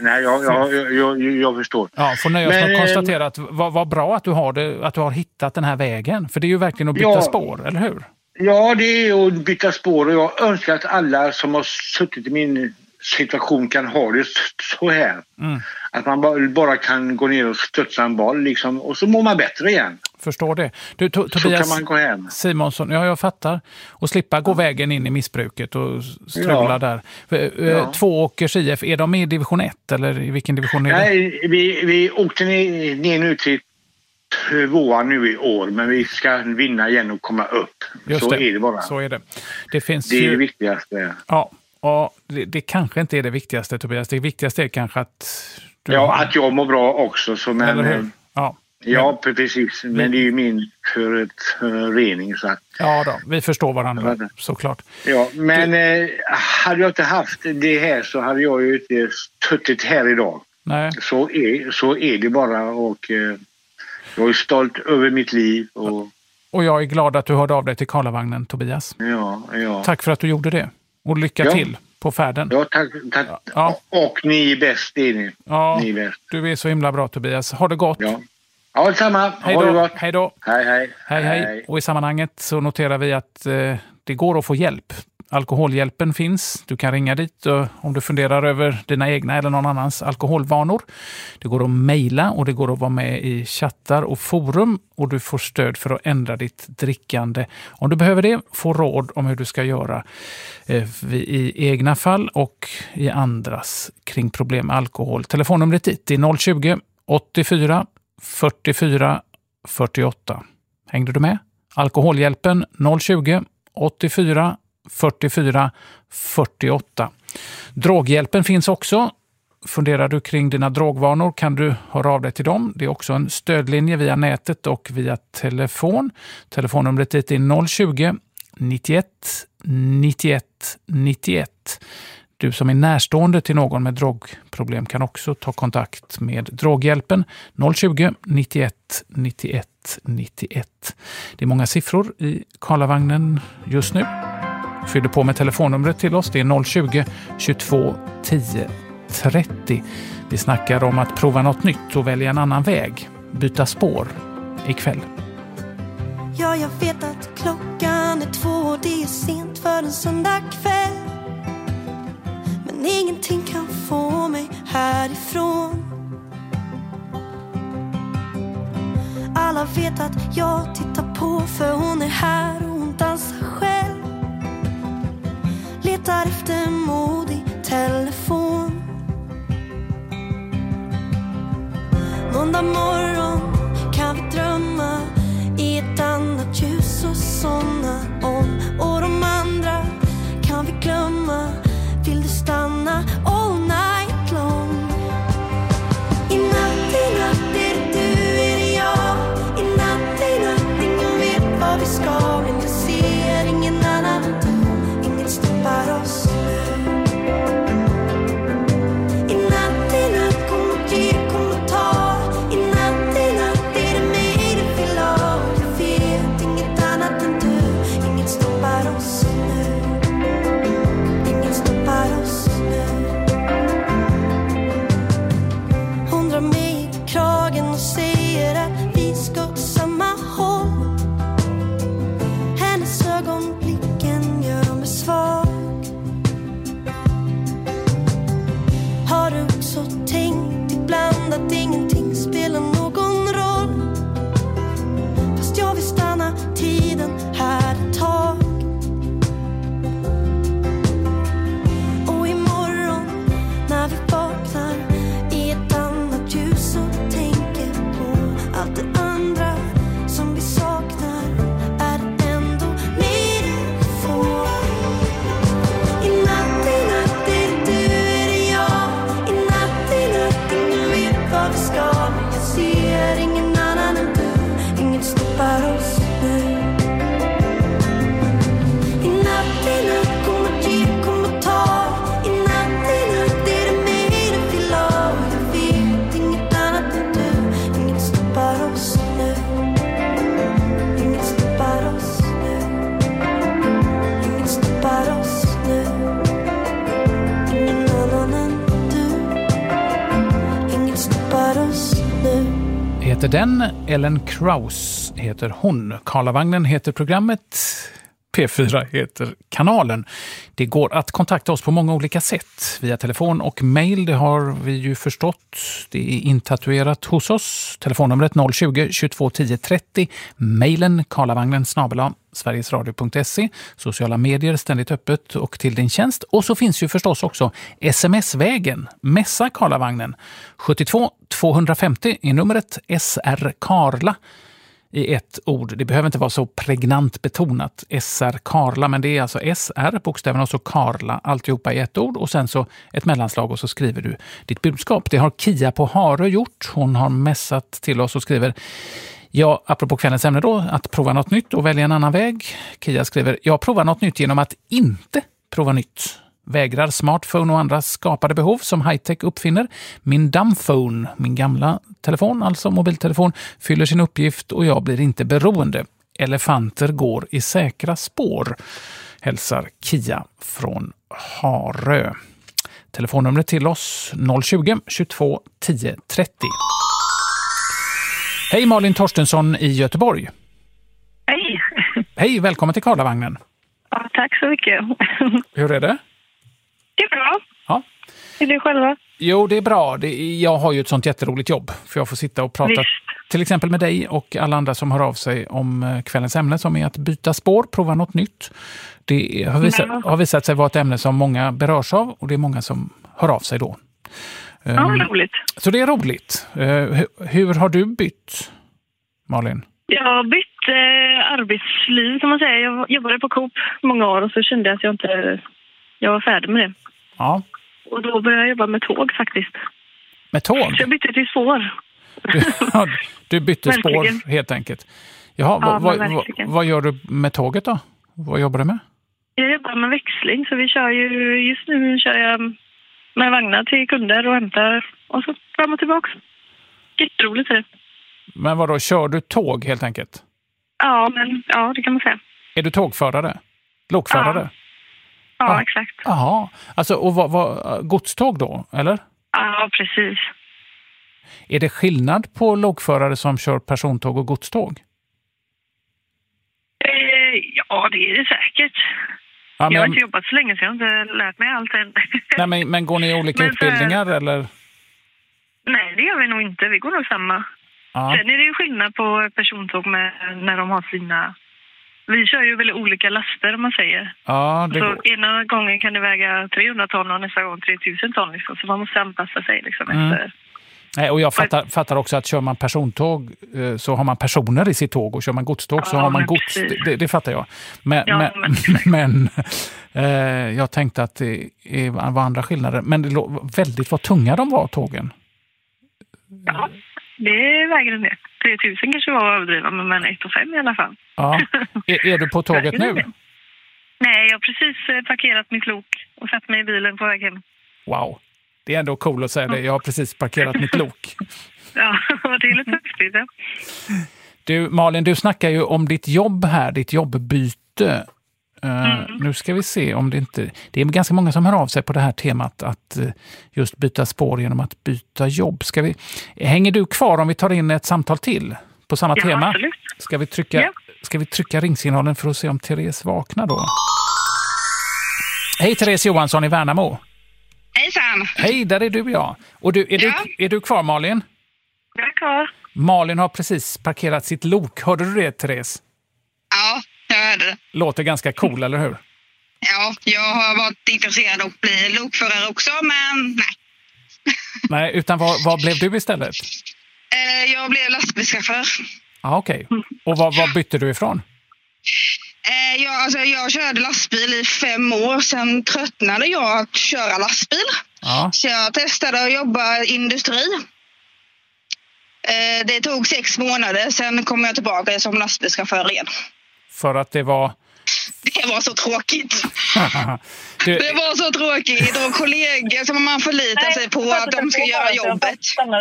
jag förstår. Ja, får nöja oss med att konstatera att vad bra att du har hittat den här vägen. För det är ju verkligen att byta spår, eller hur? Ja, det är att byta spår och jag önskar att alla som har suttit i min situation kan ha det så här. Att man bara kan gå ner och stötsa en boll liksom, och så mår man bättre igen. Förstår det. Du, Tobias så kan man gå hem. Simonsson, jag fattar. Och slippa gå vägen in i missbruket och strula där. Tvååkers IF, är de i division 1 eller i vilken division är det? Nej, vi åkte ner nu till 2 nu i år, men vi ska vinna igen och komma upp. Just så det. Är det bara. Så är det. Det är det viktigaste. Ja. Ja, det kanske inte är det viktigaste, Tobias. Det viktigaste är kanske att... att jag mår bra också. Så men, eller hur? Ja, precis. Men det är ju min förening. Så att, ja då, vi förstår varandra, såklart. Ja, men hade jag inte haft det här så hade jag ju inte suttit här idag. Nej. Så är det bara och jag är stolt över mitt liv. Och jag är glad att du hörde av dig till Karlavagnen, Tobias. Ja. Tack för att du gjorde det. Och lycka till på färden. Ja, tack. Ja. Och ni är bäst, det är ni. Ja, ni är bäst. Du är så himla bra, Tobias. Ha det gott. Ja, detsamma. Hej då. Hej då. Hej. Och i sammanhanget så noterar vi att det går att få hjälp. Alkoholhjälpen finns. Du kan ringa dit om du funderar över dina egna eller någon annans alkoholvanor. Det går att mejla och det går att vara med i chattar och forum. Och du får stöd för att ändra ditt drickande. Om du behöver det, få råd om hur du ska göra i egna fall och i andras kring problem med alkohol. Telefonnumret dit är 020 84 44 48. Hängde du med? Alkoholhjälpen 020 84 44 48. Droghjälpen finns också. Funderar du kring dina drogvanor kan du höra av dig till dem. Det är också en stödlinje via nätet och via telefon. Telefonnumret dit är 020 91 91 91. Du som är närstående till någon med drogproblem kan också ta kontakt med Droghjälpen 020 91 91 91. Det är många siffror i Karlavagnen just nu. Fyller på med telefonnumret till oss. Det är 020 22 10 30. Vi snackar om att prova något nytt och välja en annan väg. Byta spår ikväll. Ja, jag vet att klockan är 2 och det är sent för en söndag kväll. Men ingenting kan få mig härifrån. Alla vet att jag tittar på för hon är här och hon dansar själv. Letar efter mod i telefon. Måndag morgon kan vi drömma i ett annat ljus och somna om. Och de andra kan vi glömma. Vill du stanna all night long? I natt den. Ellen Krauss heter hon. Karlavagnen heter programmet. P4 heter kanalen. Det går att kontakta oss på många olika sätt. Via telefon och mejl, det har vi ju förstått. Det är intatuerat hos oss. Telefonnumret 020 22 10 30. Mejlen karlavagnen@sverigesradio.se. Sociala medier ständigt öppet och till din tjänst. Och så finns ju förstås också sms-vägen. Messa Karlavagnen. 72 250 är numret SR Karla. I ett ord. Det behöver inte vara så pregnant betonat. SR Karla, men det är alltså SR, bokstäverna och så Karla, alltihopa i ett ord och sen så ett mellanslag och så skriver du ditt budskap. Det har Kia på Harö gjort. Hon har messat till oss och skriver: ja, apropå kvällens ämne då, att prova något nytt och välja en annan väg. Kia skriver: jag provar något nytt genom att inte prova nytt. Vägrar smartphone och andra skapade behov som high-tech uppfinner. Min dumbphone, min gamla telefon, alltså mobiltelefon, fyller sin uppgift och jag blir inte beroende. Elefanter går i säkra spår, hälsar Kia från Harö. Telefonnumret till oss 020 22 10 30. Hej, Malin Torstensson i Göteborg. Hej. Hej, välkommen till Karlavagnen. Ja, tack så mycket. Hur är det? Det är bra. Ja. Är du själva? Jo, det är bra. Jag har ju ett sånt jätteroligt jobb. För jag får sitta och prata till exempel med dig och alla andra som hör av sig om kvällens ämne som är att byta spår, prova något nytt. Det har visat sig vara ett ämne som många berörs av och det är många som hör av sig då. Ja, roligt. Så det är roligt. Hur har du bytt, Malin? Jag har bytt arbetsliv kan man säga. Jag jobbade på Coop många år och så kände jag att jag var färdig med det. Ja. Och då började jag jobba med tåg faktiskt. Med tåg? Så jag bytte till spår. Du bytte spår helt enkelt. Jaha, vad gör du med tåget då? Vad jobbar du med? Jag jobbar med växling så just nu kör jag med vagnar till kunder och hämtar och så fram och tillbaka. Jätteroligt är det. Men vadå, kör du tåg helt enkelt? Ja, det kan man säga. Är du tågförare? Lokförare? Ja, exakt. Jaha, alltså och vad godståg då, eller? Ja, precis. Är det skillnad på lokförare som kör persontåg och godståg? Ja, det är det säkert. Ja, jag har inte jobbat så länge så jag har inte lärt mig allt än. Nej, men går ni i olika utbildningar eller? Nej, det gör vi nog inte. Vi går nog samma. Ja. Sen är det ju skillnad på persontåg när de har sina... Vi kör ju väldigt olika laster om man säger. Ja, så ena gången kan det väga 300 ton och nästa gång 3000 ton. Liksom. Så man måste anpassa sig liksom efter... Nej, och jag fattar också att kör man persontåg så har man personer i sitt tåg och kör man godståg så har man gods. Det fattar jag. Men jag tänkte att det var andra skillnader. Men det låg väldigt vad tunga de var, tågen. Ja, det väger en del. 3000 kanske var att överdriva, men 1,5 i alla fall. Ja. Är du på tåget nu? Nej, jag har precis parkerat mitt lok och satt mig i bilen på väg hem. Wow. Det är ändå cool att säga det. Jag har precis parkerat mitt lok. Ja, det är lite häftigt. Ja. Du, Malin, du snackar ju om ditt jobb här, ditt jobbbyte. Nu ska vi se om det inte... Det är ganska många som hör av sig på det här temat att just byta spår genom att byta jobb. Hänger du kvar om vi tar in ett samtal till på samma tema? Absolut. Ska vi trycka ringsignalen för att se om Therese vaknar då? Hej, Therese Johansson i Värnamo. Hejsan. Hej, där är du, ja. Och är du kvar, Malin? Jag är kvar. Malin har precis parkerat sitt lok. Hörde du det, Therese? Ja, jag hörde det. Låter ganska cool, eller hur? Ja, jag har varit intresserad av att bli lokförare också, men nej. Nej, utan vad blev du istället? Jag blev lastbilschaufför. Ja, okej. Och vad bytte du ifrån? Jag körde lastbil i 5 år. Sen tröttnade jag att köra lastbil. Ja. Så jag testade att jobba i industri. Det tog 6 månader. Sen kom jag tillbaka som lastbilschaufför igen. För att det var... Det var så tråkigt. Det var så tråkigt. Och kollegor som man förlitar sig på att de ska göra jobbet.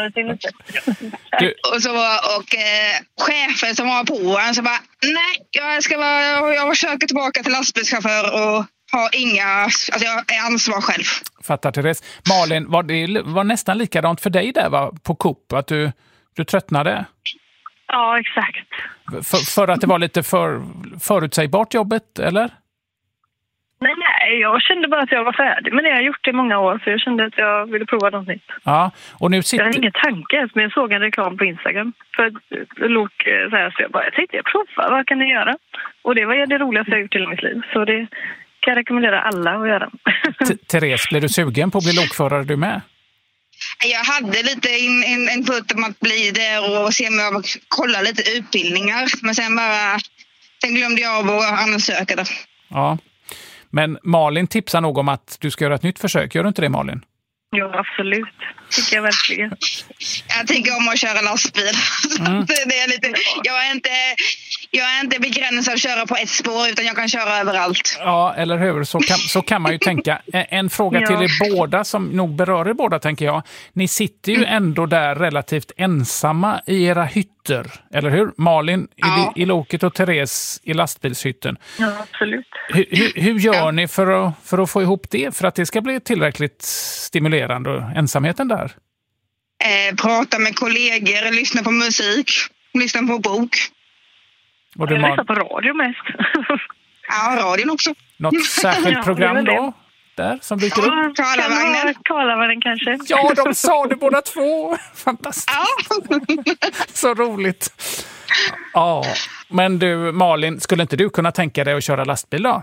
Och chefen som var på en så bara, nej, jag försöker tillbaka till lastbilschaufför och har jag är ansvar själv. Fattar, Therese. Malin, var nästan likadant för dig där på Coop, att du tröttnade? Ja, exakt. För att det var lite förutsägbart jobbet, eller? Nej, jag kände bara att jag var färdig. Men det har jag gjort i många år, så jag kände att jag ville prova något nytt. Ja, och nu Jag hade ingen tanke ens, men jag såg en reklam på Instagram. För lok så här, så jag tänkte jag prova, vad kan jag göra? Och det var det roligaste jag gjort i mitt liv. Så det kan jag rekommendera alla att göra. Therese, blev du sugen på att bli lokförare du med? Jag hade lite en putt om att bli där och se om jag kollar lite utbildningar. Men sen glömde jag av att ansöka där. Ja, men Malin tipsar nog om att du ska göra ett nytt försök. Gör du inte det, Malin? Ja, absolut. Tycker jag verkligen. Jag tycker om att köra lastbil. Det är lite, jag är inte begränsad att köra på ett spår, utan jag kan köra överallt. Ja, eller hur? Så kan man ju tänka. En fråga till er båda som nog berör er båda, tänker jag. Ni sitter ju ändå där relativt ensamma i era hytter, eller hur? Malin i loket och Therese i lastbilshytten. Ja, absolut. Hur gör ni för att få ihop det? För att det ska bli tillräckligt stimulerande och ensamheten där? Prata med kollegor, lyssna på musik, lyssna på bok. Och jag lyssnar på radio mest. Ja, radion också. Något särskilt program då? Där som dyker upp? Karlavagnen kanske. Ja, de sa det båda två. Fantastiskt. Ja. Så roligt. Ja, men du Malin, skulle inte du kunna tänka dig att köra lastbil då?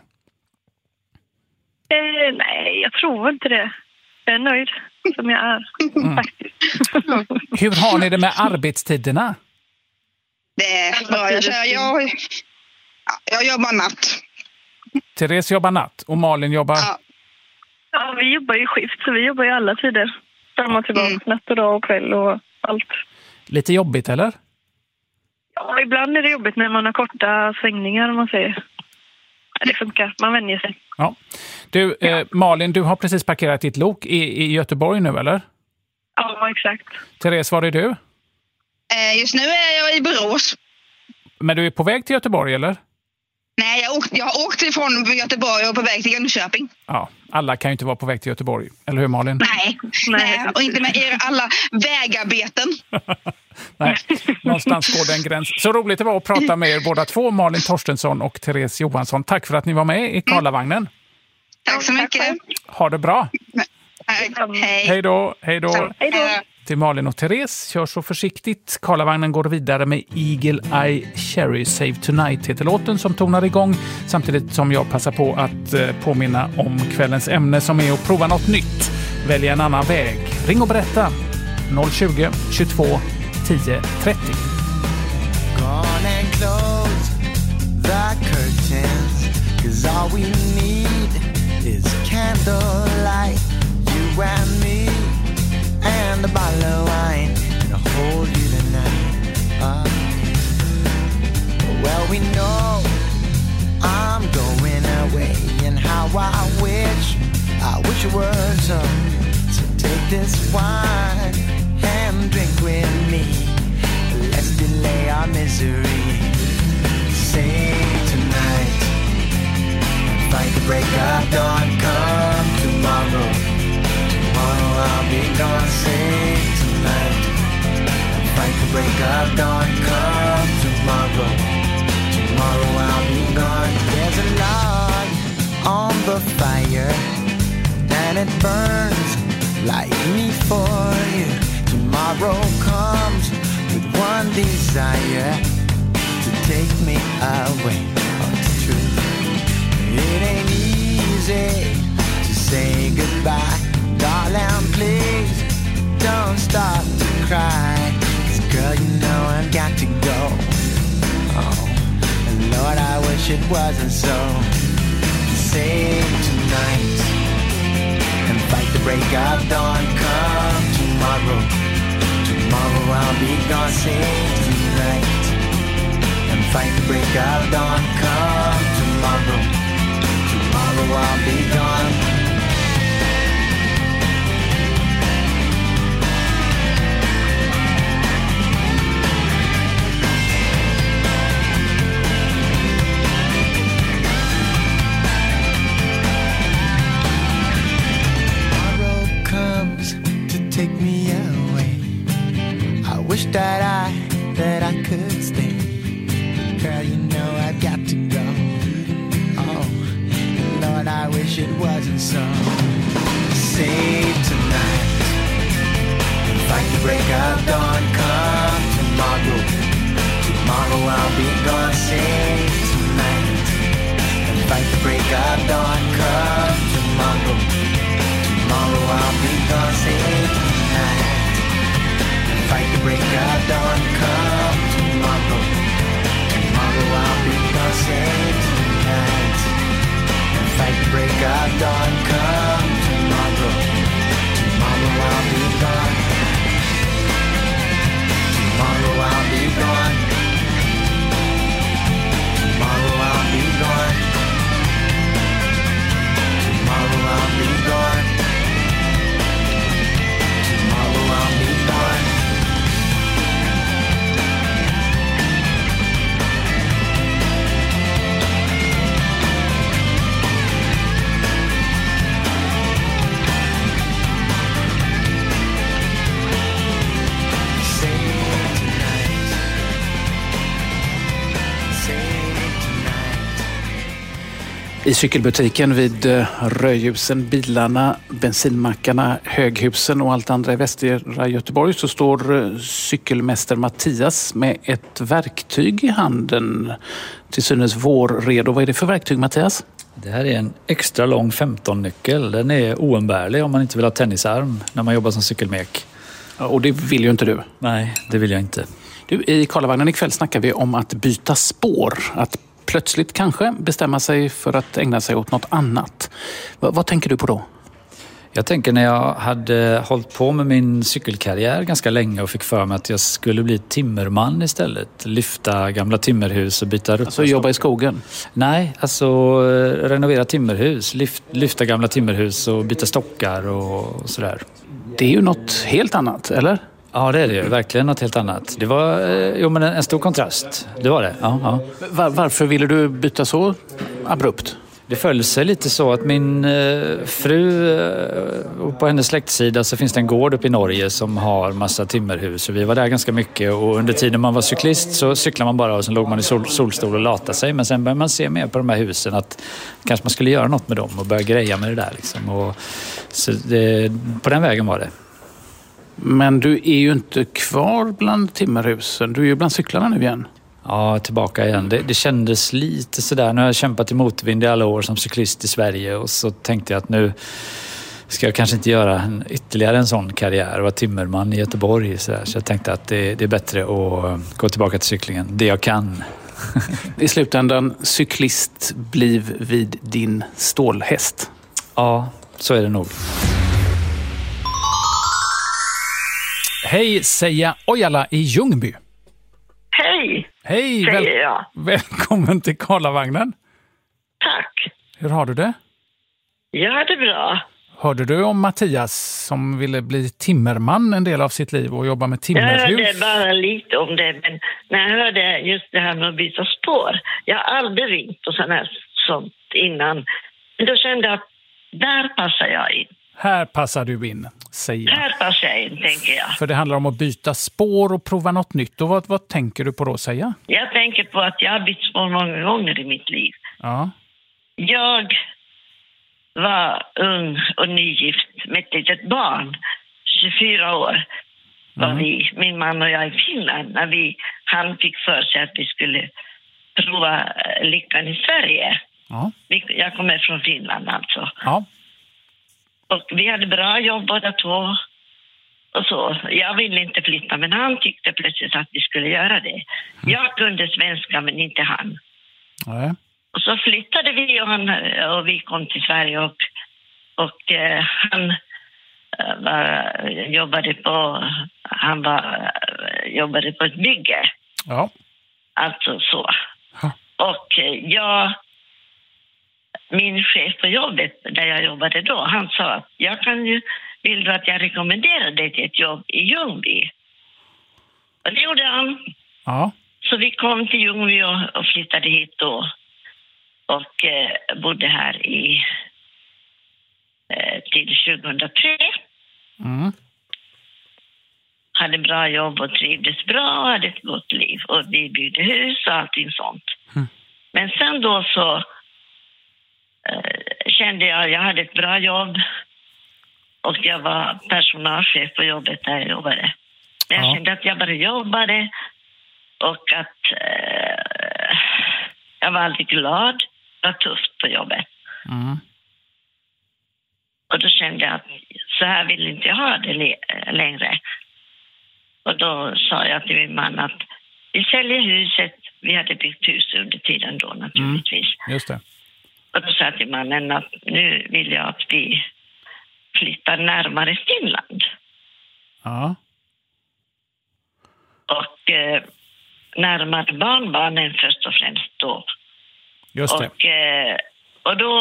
Nej, jag tror inte det. Jag är nöjd som jag är, faktiskt. Hur har ni det med arbetstiderna? Det är bra. Jag jobbar natt. Therese jobbar natt och Malin jobbar... Ja, vi jobbar ju skift, så vi jobbar ju alla tider. Fram och tillbaka, natt och dag och kväll och allt. Lite jobbigt, eller? Ja, ibland är det jobbigt när man har korta svängningar, om man säger. Det funkar, man vänjer sig. Ja. Du, Malin, du har precis parkerat ditt lok i Göteborg nu, eller? Ja, exakt. Therese, var är du? Just nu är jag i Borås. Men du är på väg till Göteborg, eller? Nej, jag har åkt ifrån Göteborg och på väg till Jönköping. Ja, alla kan ju inte vara på väg till Göteborg. Eller hur, Malin? Nej, och inte med alla vägarbeten. Nej, någonstans går det en gräns. Så roligt det var att prata med er båda två, Malin Torstensson och Therese Johansson. Tack för att ni var med i Karlavagnen. Tack så mycket. Ha det bra. Hej. Hej då. Hej då. Till Malin och Therese, kör så försiktigt. Karlavagnen går vidare med Eagle Eye Cherry Save Tonight heter låten som tonar igång. Samtidigt som jag passar på att påminna om kvällens ämne som är att prova något nytt. Välja en annan väg. Ring och berätta. 020 22 10 30. Gone and close the curtains, 'cause all we need is candlelight, you and me, and a bottle of wine to hold you tonight. Well, we know I'm going away, and how I wish it were so. So take this wine and drink with me. Let's delay our misery. Sing tonight and fight the break of dawn. Come tomorrow. Tomorrow I'll be gone. Sing tonight and fight the break of dawn. Come tomorrow. Tomorrow I'll be gone. There's a log on the fire and it burns like me for you. Tomorrow comes with one desire to take me away. Oh, it's true. It ain't easy to say goodbye. Darling, please don't start to cry. 'Cause girl, you know I've got to go. Oh, and Lord, I wish it wasn't so. Sing tonight and fight the break of dawn. Come tomorrow. Tomorrow I'll be gone. Sing tonight and fight the break of dawn. Come tomorrow. Tomorrow I'll be gone. Tomorrow comes to take me away. I wish that I I could stay. Girl, you know I've got to go. Oh, Lord, I wish it wasn't so. Save tonight. Fight the break of dawn, come tomorrow. Tomorrow I'll be gone, save tonight. Fight the break of dawn, come tomorrow. Tomorrow I'll be gone, save tonight. Fight the break of dawn, come tomorrow. Tomorrow I'll be gone, save tonight. Fight the break of dawn, come tomorrow. Tomorrow I'll be gone. Tomorrow I'll be gone. Tomorrow I'll be gone. Tomorrow I'll be gone. Tomorrow I'll be gone. I cykelbutiken vid rödljusen, bilarna, bensinmackarna, höghusen och allt andra i västra Göteborg så står cykelmästare Mattias med ett verktyg i handen. Till synes vårredo. Vad är det för verktyg, Mattias? Det här är en extra lång 15-nyckel. Den är oumbärlig om man inte vill ha tennisarm när man jobbar som cykelmek. Ja, och det vill ju inte du. Nej, det vill jag inte. Du, i Karlavagnen ikväll snackar vi om att byta spår. Att plötsligt kanske bestämma sig för att ägna sig åt något annat. Vad tänker du på då? Jag tänker när jag hade hållit på med min cykelkarriär ganska länge och fick för mig att jag skulle bli timmerman istället. Lyfta gamla timmerhus och byta rutt. Alltså jobba i skogen? Nej, alltså renovera timmerhus. Lyfta gamla timmerhus och byta stockar och sådär. Det är ju något helt annat, eller? Ja, det är det ju. Verkligen något helt annat. Det var men en stor kontrast. Det var det. Ja. Varför ville du byta så abrupt? Det föll sig lite så att min fru, och på hennes släktsida så finns det en gård uppe i Norge som har massa timmerhus. Och vi var där ganska mycket och under tiden man var cyklist så cyklade man bara och sen låg man i solstol och latade sig. Men sen började man se mer på de här husen att kanske man skulle göra något med dem och börja greja med det där. Liksom. Och så på den vägen var det. Men du är ju inte kvar bland timmerhusen. Du är ju bland cyklarna nu igen. Ja, tillbaka igen. Det kändes lite sådär. Nu har jag kämpat i motvind i alla år som cyklist i Sverige och så tänkte jag att nu ska jag kanske inte göra ytterligare en sån karriär och vara timmerman i Göteborg. Så jag tänkte att det är bättre att gå tillbaka till cyklingen. Det jag kan. I slutändan, cyklist bliv vid din stålhäst. Ja, så är det nog. Hej, Seija Ojala i Ljungby. Hej! Hej, säger jag. Välkommen till Karlavagnen. Tack. Hur har du det? Jag har det bra. Hörde du om Mattias som ville bli timmerman en del av sitt liv och jobba med timmerhus? Jag hörde bara lite om det, men när jag hörde just det här med att byta spår. Jag har aldrig ringt på sånt innan. Men då kände jag att där passar jag in. Här passar du in, säger jag. Här passar jag in, tänker jag. För det handlar om att byta spår och prova något nytt. Och vad tänker du på då, säga? Jag tänker på att jag har bytt spår många gånger i mitt liv. Ja. Jag var ung och nygift med ett litet barn. 24 år var vi, min man och jag, i Finland. När han fick för sig att vi skulle prova lyckan i Sverige. Ja. Jag kommer från Finland alltså. Ja. Och vi hade bra jobb båda två. Och så. Jag ville inte flytta, men han tyckte plötsligt att vi skulle göra det. Jag kunde svenska, men inte han. Nej. Och så flyttade vi och vi kom till Sverige och han jobbade på ett bygge. Ja. Alltså så. Ja. Och min chef på jobbet där jag jobbade då, han sa att vill du att jag rekommenderar dig till ett jobb i Ljungby? Och det gjorde han. Ja. Så vi kom till Ljungby och flyttade hit då. Och bodde här till 2003. hade bra jobb och trivdes bra och hade ett gott liv. Och vi byggde hus och allting sånt. Men sen då så kände jag hade ett bra jobb. Och jag var personalchef på jobbet där jag jobbade. Men jag kände att jag bara jobbade. Och att jag var aldrig glad. Det var tufft på jobbet. Och då kände jag att så här vill inte jag ha det längre. Och då sa jag till min man att vi säljer huset. Vi hade byggt hus under tiden då naturligtvis. Just det. Och då sa jag till mannen att nu vill jag att vi flyttar närmare Finland. Ja. Och närmare barnbarnen först och främst då. Just det. Och då...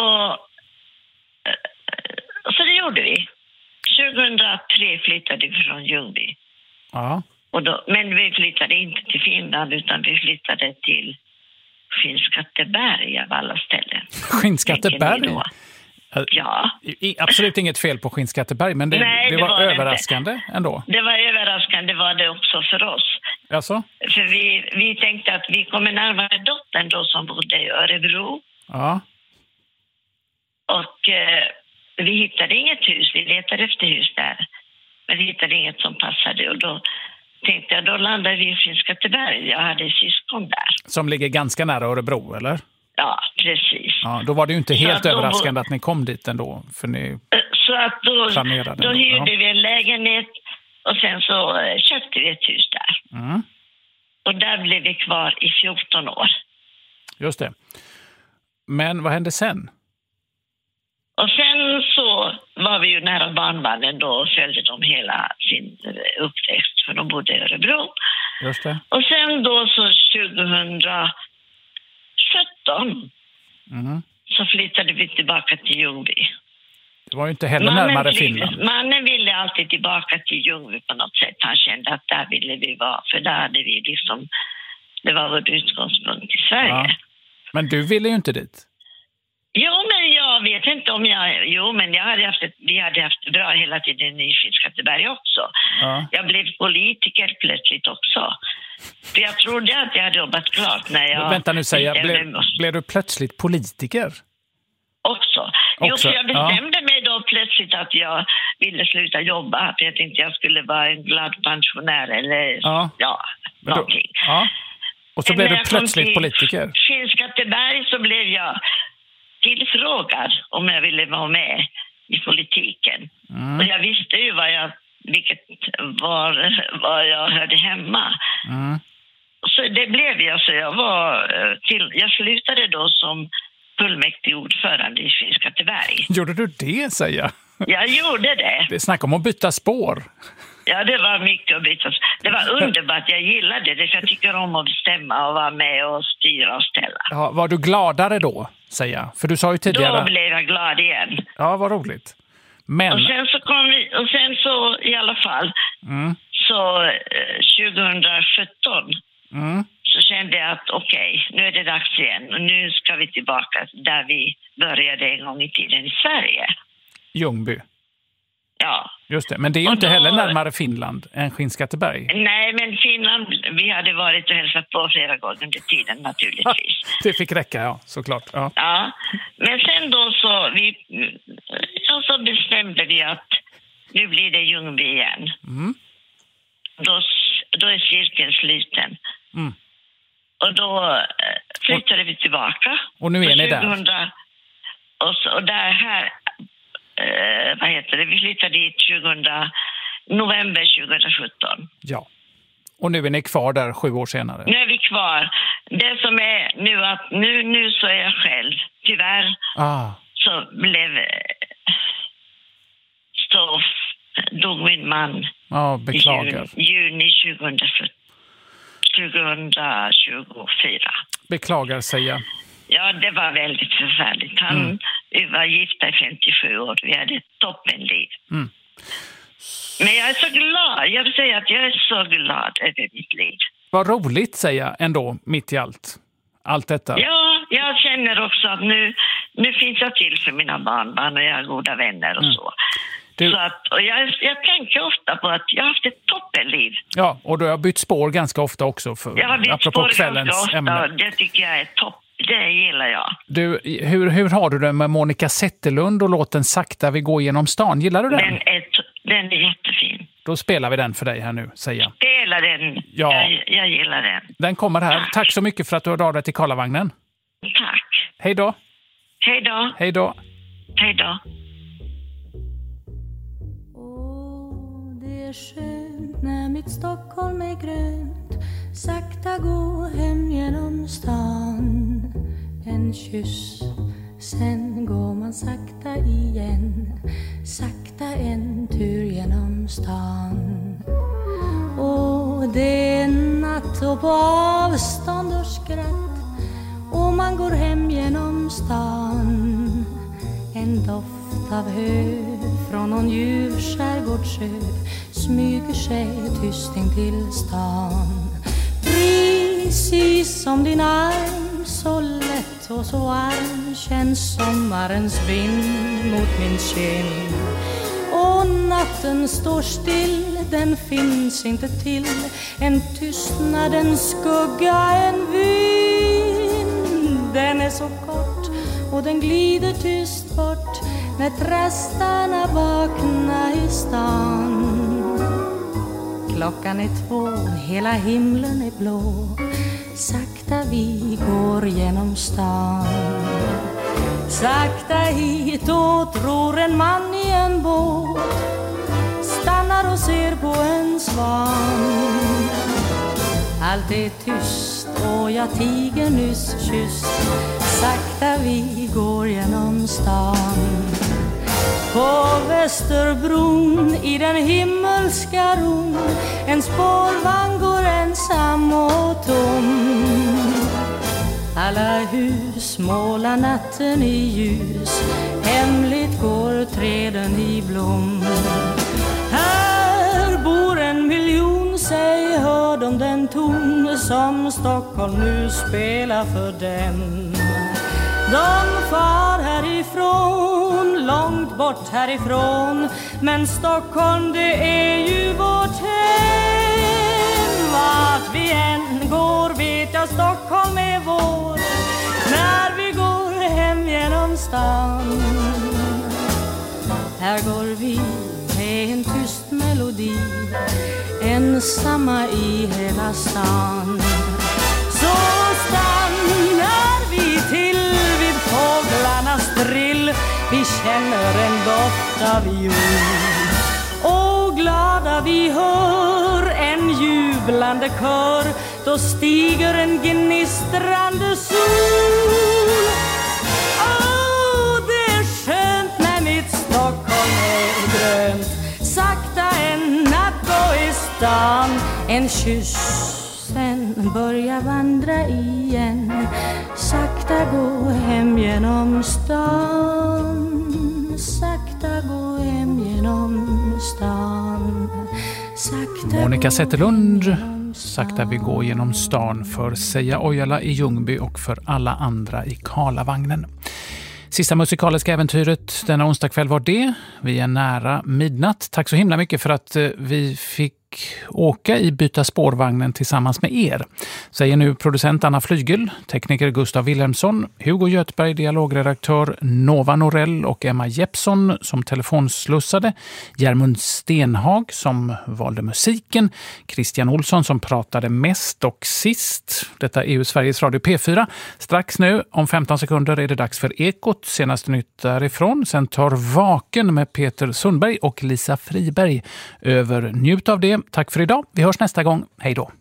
Så det gjorde vi. 2003 flyttade vi från Ljungby. Ja. Men vi flyttade inte till Finland utan vi flyttade till Skinnskatteberg av alla ställen. Skinnskatteberg? Ja. Absolut inget fel på Skinnskatteberg, men det var överraskande inte. Ändå. Det var överraskande, var det också för oss. Alltså? För vi tänkte att vi kommer närmare dottern då som bodde i Örebro. Ja. Och vi hittade inget hus, vi letade efter hus där. Men vi hittade inget som passade och då tänkte jag, då landade vi i Skinnskatteberg. Jag hade syskon där. Som ligger ganska nära Örebro, eller? Ja, precis. Ja, då var det ju inte helt överraskande att ni kom dit ändå, för ni så att då hyrde vi en lägenhet och sen så köpte vi ett hus där. Och där blev vi kvar i 14 år. Just det. Men vad hände sen? Och sen så var vi ju nära barnbarnen då och följde dem hela sin uppväxt, för de bodde i Örebro. Just det. Och sen då så 2017 så flyttade vi tillbaka till Ljungby. Det var ju inte heller närmare Finland. Mannen ville alltid tillbaka till Ljungby på något sätt. Han kände att där ville vi vara, för där hade vi liksom, det var vår utgångspunkt i Sverige. Ja. Men du ville ju inte dit. Jo, men jag vet inte om men vi hade haft det bra hela tiden i Skinnskatteberg också. Ja. Jag blev politiker plötsligt också. För jag trodde att jag hade jobbat klart när jag... Vänta nu, blev du plötsligt politiker? Också. Jo, för jag bestämde mig då plötsligt att jag ville sluta jobba. För jag tänkte jag skulle vara en glad pensionär eller någonting. Ja. Och så blev du plötsligt politiker? Skinnskatteberg så blev jag tillfrågad om jag ville vara med i politiken. Och jag visste ju var jag hörde hemma. Så det blev jag. Så jag slutade då som fullmäktig ordförande i Skinnskatteberg. Gjorde du det, säger jag? Jag gjorde det. Det snackar om att byta spår. Ja, det var mycket att byta. Det var underbart, jag gillade det. För jag tycker om att bestämma och vara med och styra och ställa. Ja, var du gladare då, säger jag? För du sa ju tidigare... Då blev jag glad igen. Ja, vad roligt. Men... Och sen så kom vi, och sen så i alla fall, så 2017 så kände jag att okej, nu är det dags igen. Och nu ska vi tillbaka där vi började en gång i tiden i Sverige. Ljungby. Ja. Just det, men det är ju inte heller närmare Finland än Skinnskatteberg. Nej, men Finland, vi hade varit och hälsat på flera gånger under tiden naturligtvis. Det fick räcka, ja, såklart. Ja, men sen då så bestämde vi att nu blir det Ljungby igen. Då är cirkeln sluten. Och då flyttade vi tillbaka. Och nu är ni där? Och där här... vi flyttade dit november 2017. Ja. Och nu är ni kvar där 7 år senare? Nu är vi kvar. Det som är nu att nu så är jag själv. Tyvärr så dog min man beklagar. I juni 2024. Beklagar, säger jag. Ja, det var väldigt förfärligt. Vi var gifta i 57 år. Vi hade ett toppenliv. Men jag är så glad. Jag vill säga att jag är så glad över mitt liv. Vad roligt, säger jag ändå, mitt i allt detta. Ja, jag känner också att nu finns jag till för mina barnbarn och jag har goda vänner och så. Så att, och jag tänker ofta på att jag har haft ett toppenliv. Ja, och du har bytt spår ganska ofta också. Jag har bytt apropå spår kvällens ganska ofta ämne. och det tycker jag är topp. Det gillar jag. Du, hur har du det med Monica Zetterlund och låten Sakta vi går genom stan? Gillar du den? Den är jättefin. Då spelar vi den för dig här nu, säger jag. Spela den. Ja. Jag gillar den. Den kommer här. Tack så mycket för att du hörde av dig till Karlavagnen. Tack. Hej då. Hej då. Hej då. Hej då. Det är skönt när mitt Stockholm är grönt. Sakta gå hem genom stan. En kyss, sen går man sakta igen. Sakta en tur genom stan. Och det är natt och på avstånd och skratt. Och man går hem genom stan. En doft av hö från någon ljuv skärgårdssjö smyger sig tyst in till stan. Precis som din arm, så lätt och så varm känns sommarens vind mot min kind. Och natten står still, den finns inte till. En tystnad, en skugga, en vind. Den är så kort och den glider tyst bort när trastarna vaknar i stan. Klockan är 2, hela himlen är blå. Sakta vi går genom stan. Sakta hit och tror en man i en båt stannar och ser på en svan. Allt är tyst och jag tiger nyss kysst. Sakta vi går genom stan. På Västerbron i den himmelska ron en spårvagn går ensam och tom. Alla hus målar natten i ljus. Hemligt går träden i blom. Här bor 1 miljon, säg hör de den ton som Stockholm nu spelar för dem. De far härifrån, långt bort härifrån. Men Stockholm det är ju vårt hem. Vart vi än går vet jag Stockholm är vår. När vi går hem genom stan. Här går vi med en tyst melodi, ensamma i hela stan. Så stannar vi till vid fåglarnas drill. Vi känner en doft av jord. Och glada vi hör en jublande kör. Då stiger en gnistrande sol. Det är skönt när mitt Stockholm är grönt. Sakta en natt gå i stan. En kyss, sen börja vandra igen. Sakta gå hem genom stan. Sakta gå hem genom stan. Sakta Monica Zetterlund, Sakta vi går genom stan för Seja Ojala i Ljungby och för alla andra i Karlavagnen. Sista musikaliska äventyret denna onsdag kväll var det. Vi är nära midnatt. Tack så himla mycket för att vi fick åka i Byta spårvagnen tillsammans med er. Säger nu producent Anna Flygel, tekniker Gustav Wilhelmsson, Hugo Göthberg, dialogredaktör Nova Norell och Emma Jeppsson som telefonslussade, Järmund Stenhag som valde musiken, Christian Olsson som pratade mest och sist. Detta är ju Sveriges Radio P4. Strax nu, om 15 sekunder, är det dags för Ekot. Senaste nytt därifrån. Sen tar Vaken med Peter Sundberg och Lisa Friberg över. Njut av det. Tack för idag. Vi hörs nästa gång. Hej då.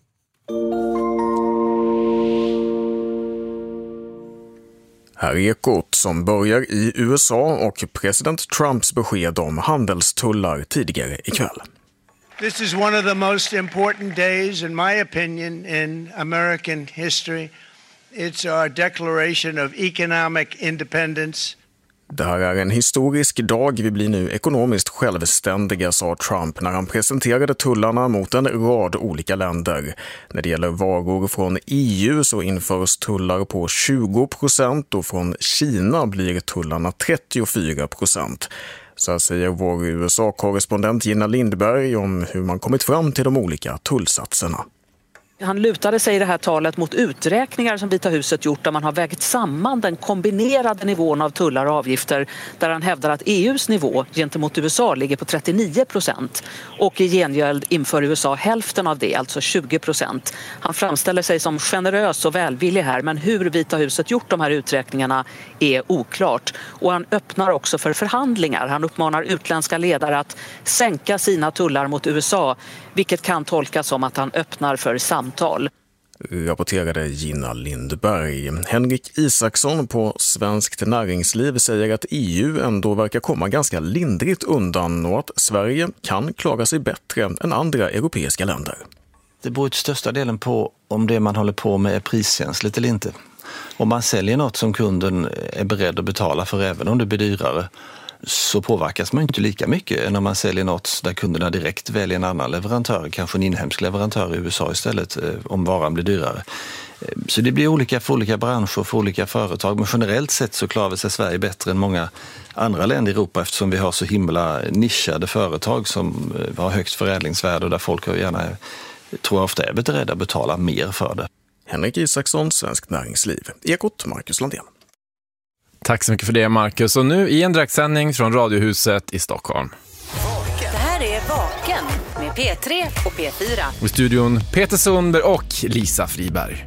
Här är Ekot som börjar i USA och president Trumps besked om handelstullar tidigare ikväll. This is one of the most important days, in my opinion, in American history. It's our declaration of economic independence. Det här är en historisk dag. Vi blir nu ekonomiskt självständiga, sa Trump när han presenterade tullarna mot en rad olika länder. När det gäller varor från EU så införs tullar på 20% och från Kina blir tullarna 34%. Så här säger vår USA-korrespondent Gina Lindberg om hur man kommit fram till de olika tullsatserna. Han lutade sig i det här talet mot uträkningar som Vita huset gjort där man har vägt samman den kombinerade nivån av tullar och avgifter där han hävdar att EUs nivå gentemot USA ligger på 39% och i gengäld inför USA hälften av det, alltså 20%. Han framställer sig som generös och välvillig här, men hur Vita huset gjort de här uträkningarna är oklart. Och han öppnar också för förhandlingar. Han uppmanar utländska ledare att sänka sina tullar mot USA, vilket kan tolkas som att han öppnar för samtal. Rapporterade Gina Lindberg. Henrik Isaksson på Svenskt Näringsliv säger att EU ändå verkar komma ganska lindrigt undan och att Sverige kan klara sig bättre än andra europeiska länder. Det beror till största delen på om det man håller på med är priskänsligt eller inte. Om man säljer något som kunden är beredd att betala för även om det blir dyrare, så påverkas man inte lika mycket än om man säljer något där kunderna direkt väljer en annan leverantör, kanske en inhemsk leverantör i USA istället, om varan blir dyrare. Så det blir olika för olika branscher, för olika företag, men generellt sett så klarar sig Sverige bättre än många andra länder i Europa eftersom vi har så himla nischade företag som har högt förädlingsvärde och där folk gärna, tror jag, ofta är beredda att betala mer för det. Henrik Isaksson, Svenskt Näringsliv. Ekot, Marcus Landén. Tack så mycket för det, Marcus. Och nu i en direktsändning från Radiohuset i Stockholm. Det här är Vaken med P3 och P4. Och i studion Peter Sundberg och Lisa Friberg.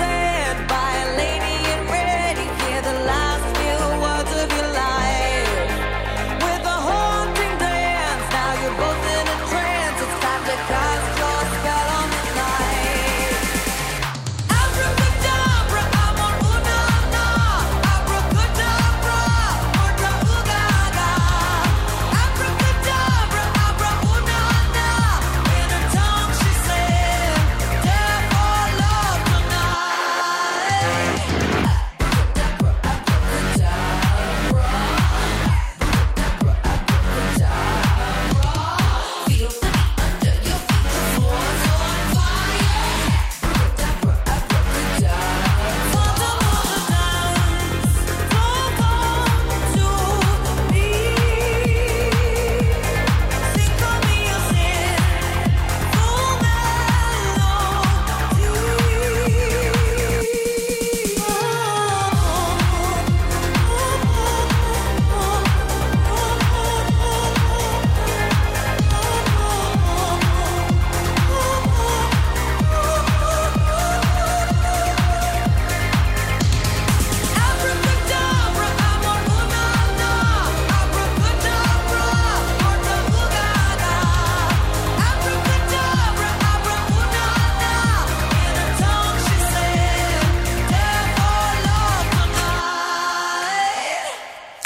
By a lady in red, you hear the last few words of your life.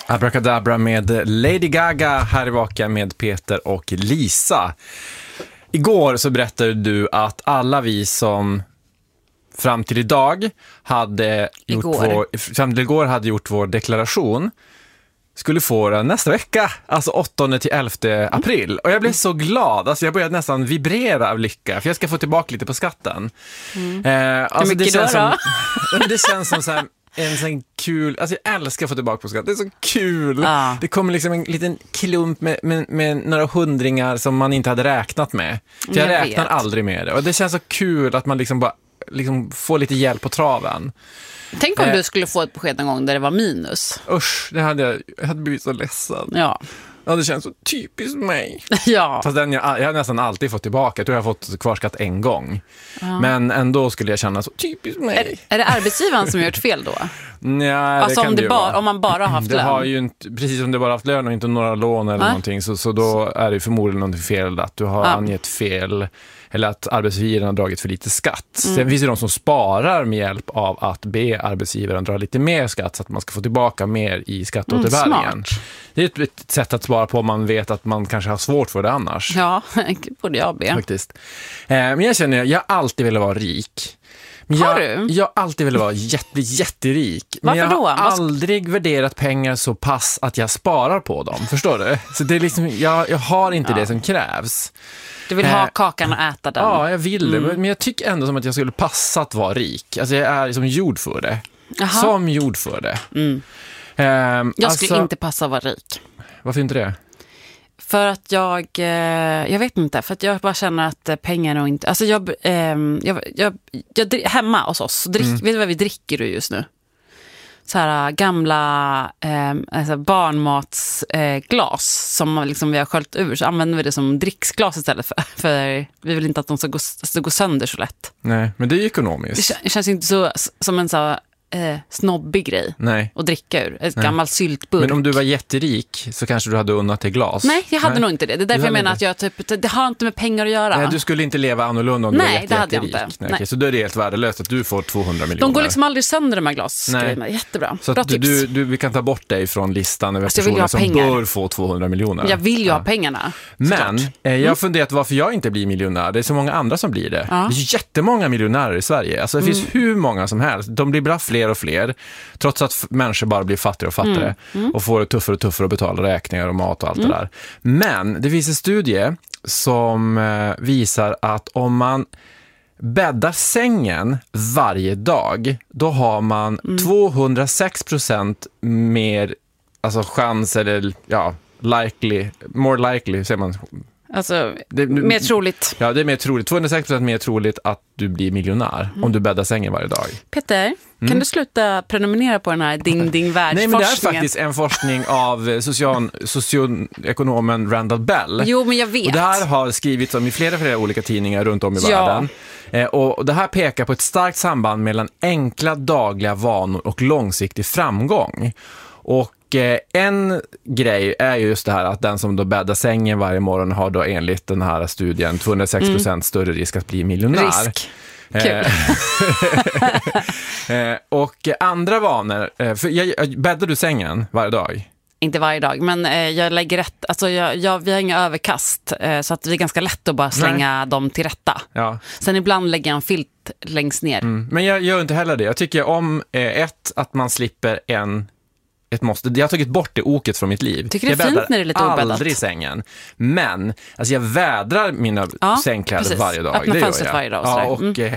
Abracadabra med Lady Gaga här i Vaken med Peter och Lisa. Igår så berättade du att alla vi som fram till igår hade gjort vår deklaration skulle få den nästa vecka, alltså 8 till 11 april. Och jag blev så glad, alltså jag började nästan vibrera av lycka, för jag ska få tillbaka lite på skatten. Hur mycket det känns som så här, en sån kul, alltså jag älskar att få tillbaka på skatt. Det är så kul. Det kommer liksom en liten klump med några hundringar som man inte hade räknat med. För jag räknar aldrig med det. Och det känns så kul att man liksom bara får lite hjälp på traven. Tänk om du skulle få ett besked en gång där det var minus. Usch, jag hade blivit så ledsen. Ja. Ja, det känns så typiskt mig. Ja. Fast jag har nästan alltid fått tillbaka. Jag tror jag har fått kvarskatt en gång. Men ändå skulle jag känna så typiskt mig. Är det arbetsgivaren som har gjort fel då? Nej, alltså det kan det vara. Om man bara har haft det lön? Har ju inte, precis som du bara haft lön och inte några lån eller någonting. Så då är det förmodligen något fel. Att du har angett fel. Eller att arbetsgivaren har dragit för lite skatt. Sen finns det de som sparar med hjälp av att be arbetsgivaren dra lite mer skatt så att man ska få tillbaka mer i skatteåterbäringen. Det är ett sätt att spara på om man vet att man kanske har svårt för det annars. Ja, borde jag be. Faktiskt. Men jag känner att jag alltid ville vara rik. Men jag alltid ville vara jätterik. Men jag har aldrig värderat pengar så pass att jag sparar på dem. Förstår du? Så det är liksom, jag har inte det som krävs. Du vill ha kakan och äta den. Ja, jag vill det. Men jag tycker ändå som att jag skulle passa att vara rik. Alltså jag är liksom gjord för det. Aha. Som gjord för det. Jag skulle inte passa att vara rik. Varför inte det? För att jag vet inte, för att jag bara känner att pengar och inte, alltså jag hemma hos oss, vet du vad vi dricker just nu? Så här gamla barnmatsglas som liksom vi har sköljt ur, så använder vi det som dricksglas istället för vi vill inte att de ska gå sönder så lätt. Nej, men det är ju ekonomiskt. Det känns inte så som en så snobbig grej att dricka ur. Ett gammalt syltburk. Men om du var jätterik så kanske du hade unnat till glas. Nej, jag hade nog inte det. Det är därför jag menar att det har inte med pengar att göra. Nej, du skulle inte leva annorlunda om du var jätterik. Det hade jag inte. Nej, okay, så då är det helt värdelöst att du får 200 miljoner. De går liksom aldrig sönder de här glasgrejerna. Jättebra. Så bra att tips. vi kan ta bort dig från listan över personer som bör få 200 miljoner. Jag vill ju ha pengarna. Men jag har funderat varför jag inte blir miljonär. Det är så många andra som blir det. Det är jättemånga miljonärer i Sverige. Alltså det finns hur många som helst. De blir bara fler och fler. Trots att människor bara blir fattigare och fattigare och får det tuffare och tuffare att betala räkningar och mat och allt det där. Men det finns en studie som visar att om man bäddar sängen varje dag, då har man 206% mer chans, eller more likely säger man. Alltså, mer troligt. Ja, det är mer troligt. 206% mer troligt att du blir miljonär om du bäddar sängen varje dag. Peter, kan du sluta prenumerera på den här ding-ding-världsforskningen? Nej, men det är faktiskt en forskning av socioekonomen Randall Bell. Jo, men jag vet. Och det här har skrivits om i flera olika tidningar runt om i världen. Och det här pekar på ett starkt samband mellan enkla dagliga vanor och långsiktig framgång. Och en grej är just det här att den som då bäddar sängen varje morgon har då enligt den här studien 206% större risk att bli miljonär. Risk. Kul. Och andra vanor, för bäddar du sängen varje dag? Inte varje dag, men jag lägger rätt. Alltså vi har inga överkast, så att det är ganska lätt att bara slänga dem till rätta. Ja. Sen ibland lägger jag en filt längst ner. Men jag gör inte heller det. Jag tycker om att man slipper ett måste. Jag har tagit bort det oket från mitt liv. Tycker det är fint när det är lite obäddat. Aldrig i sängen. Men jag vädrar mina sängkläder varje dag. Öppna fönstret varje dag. Och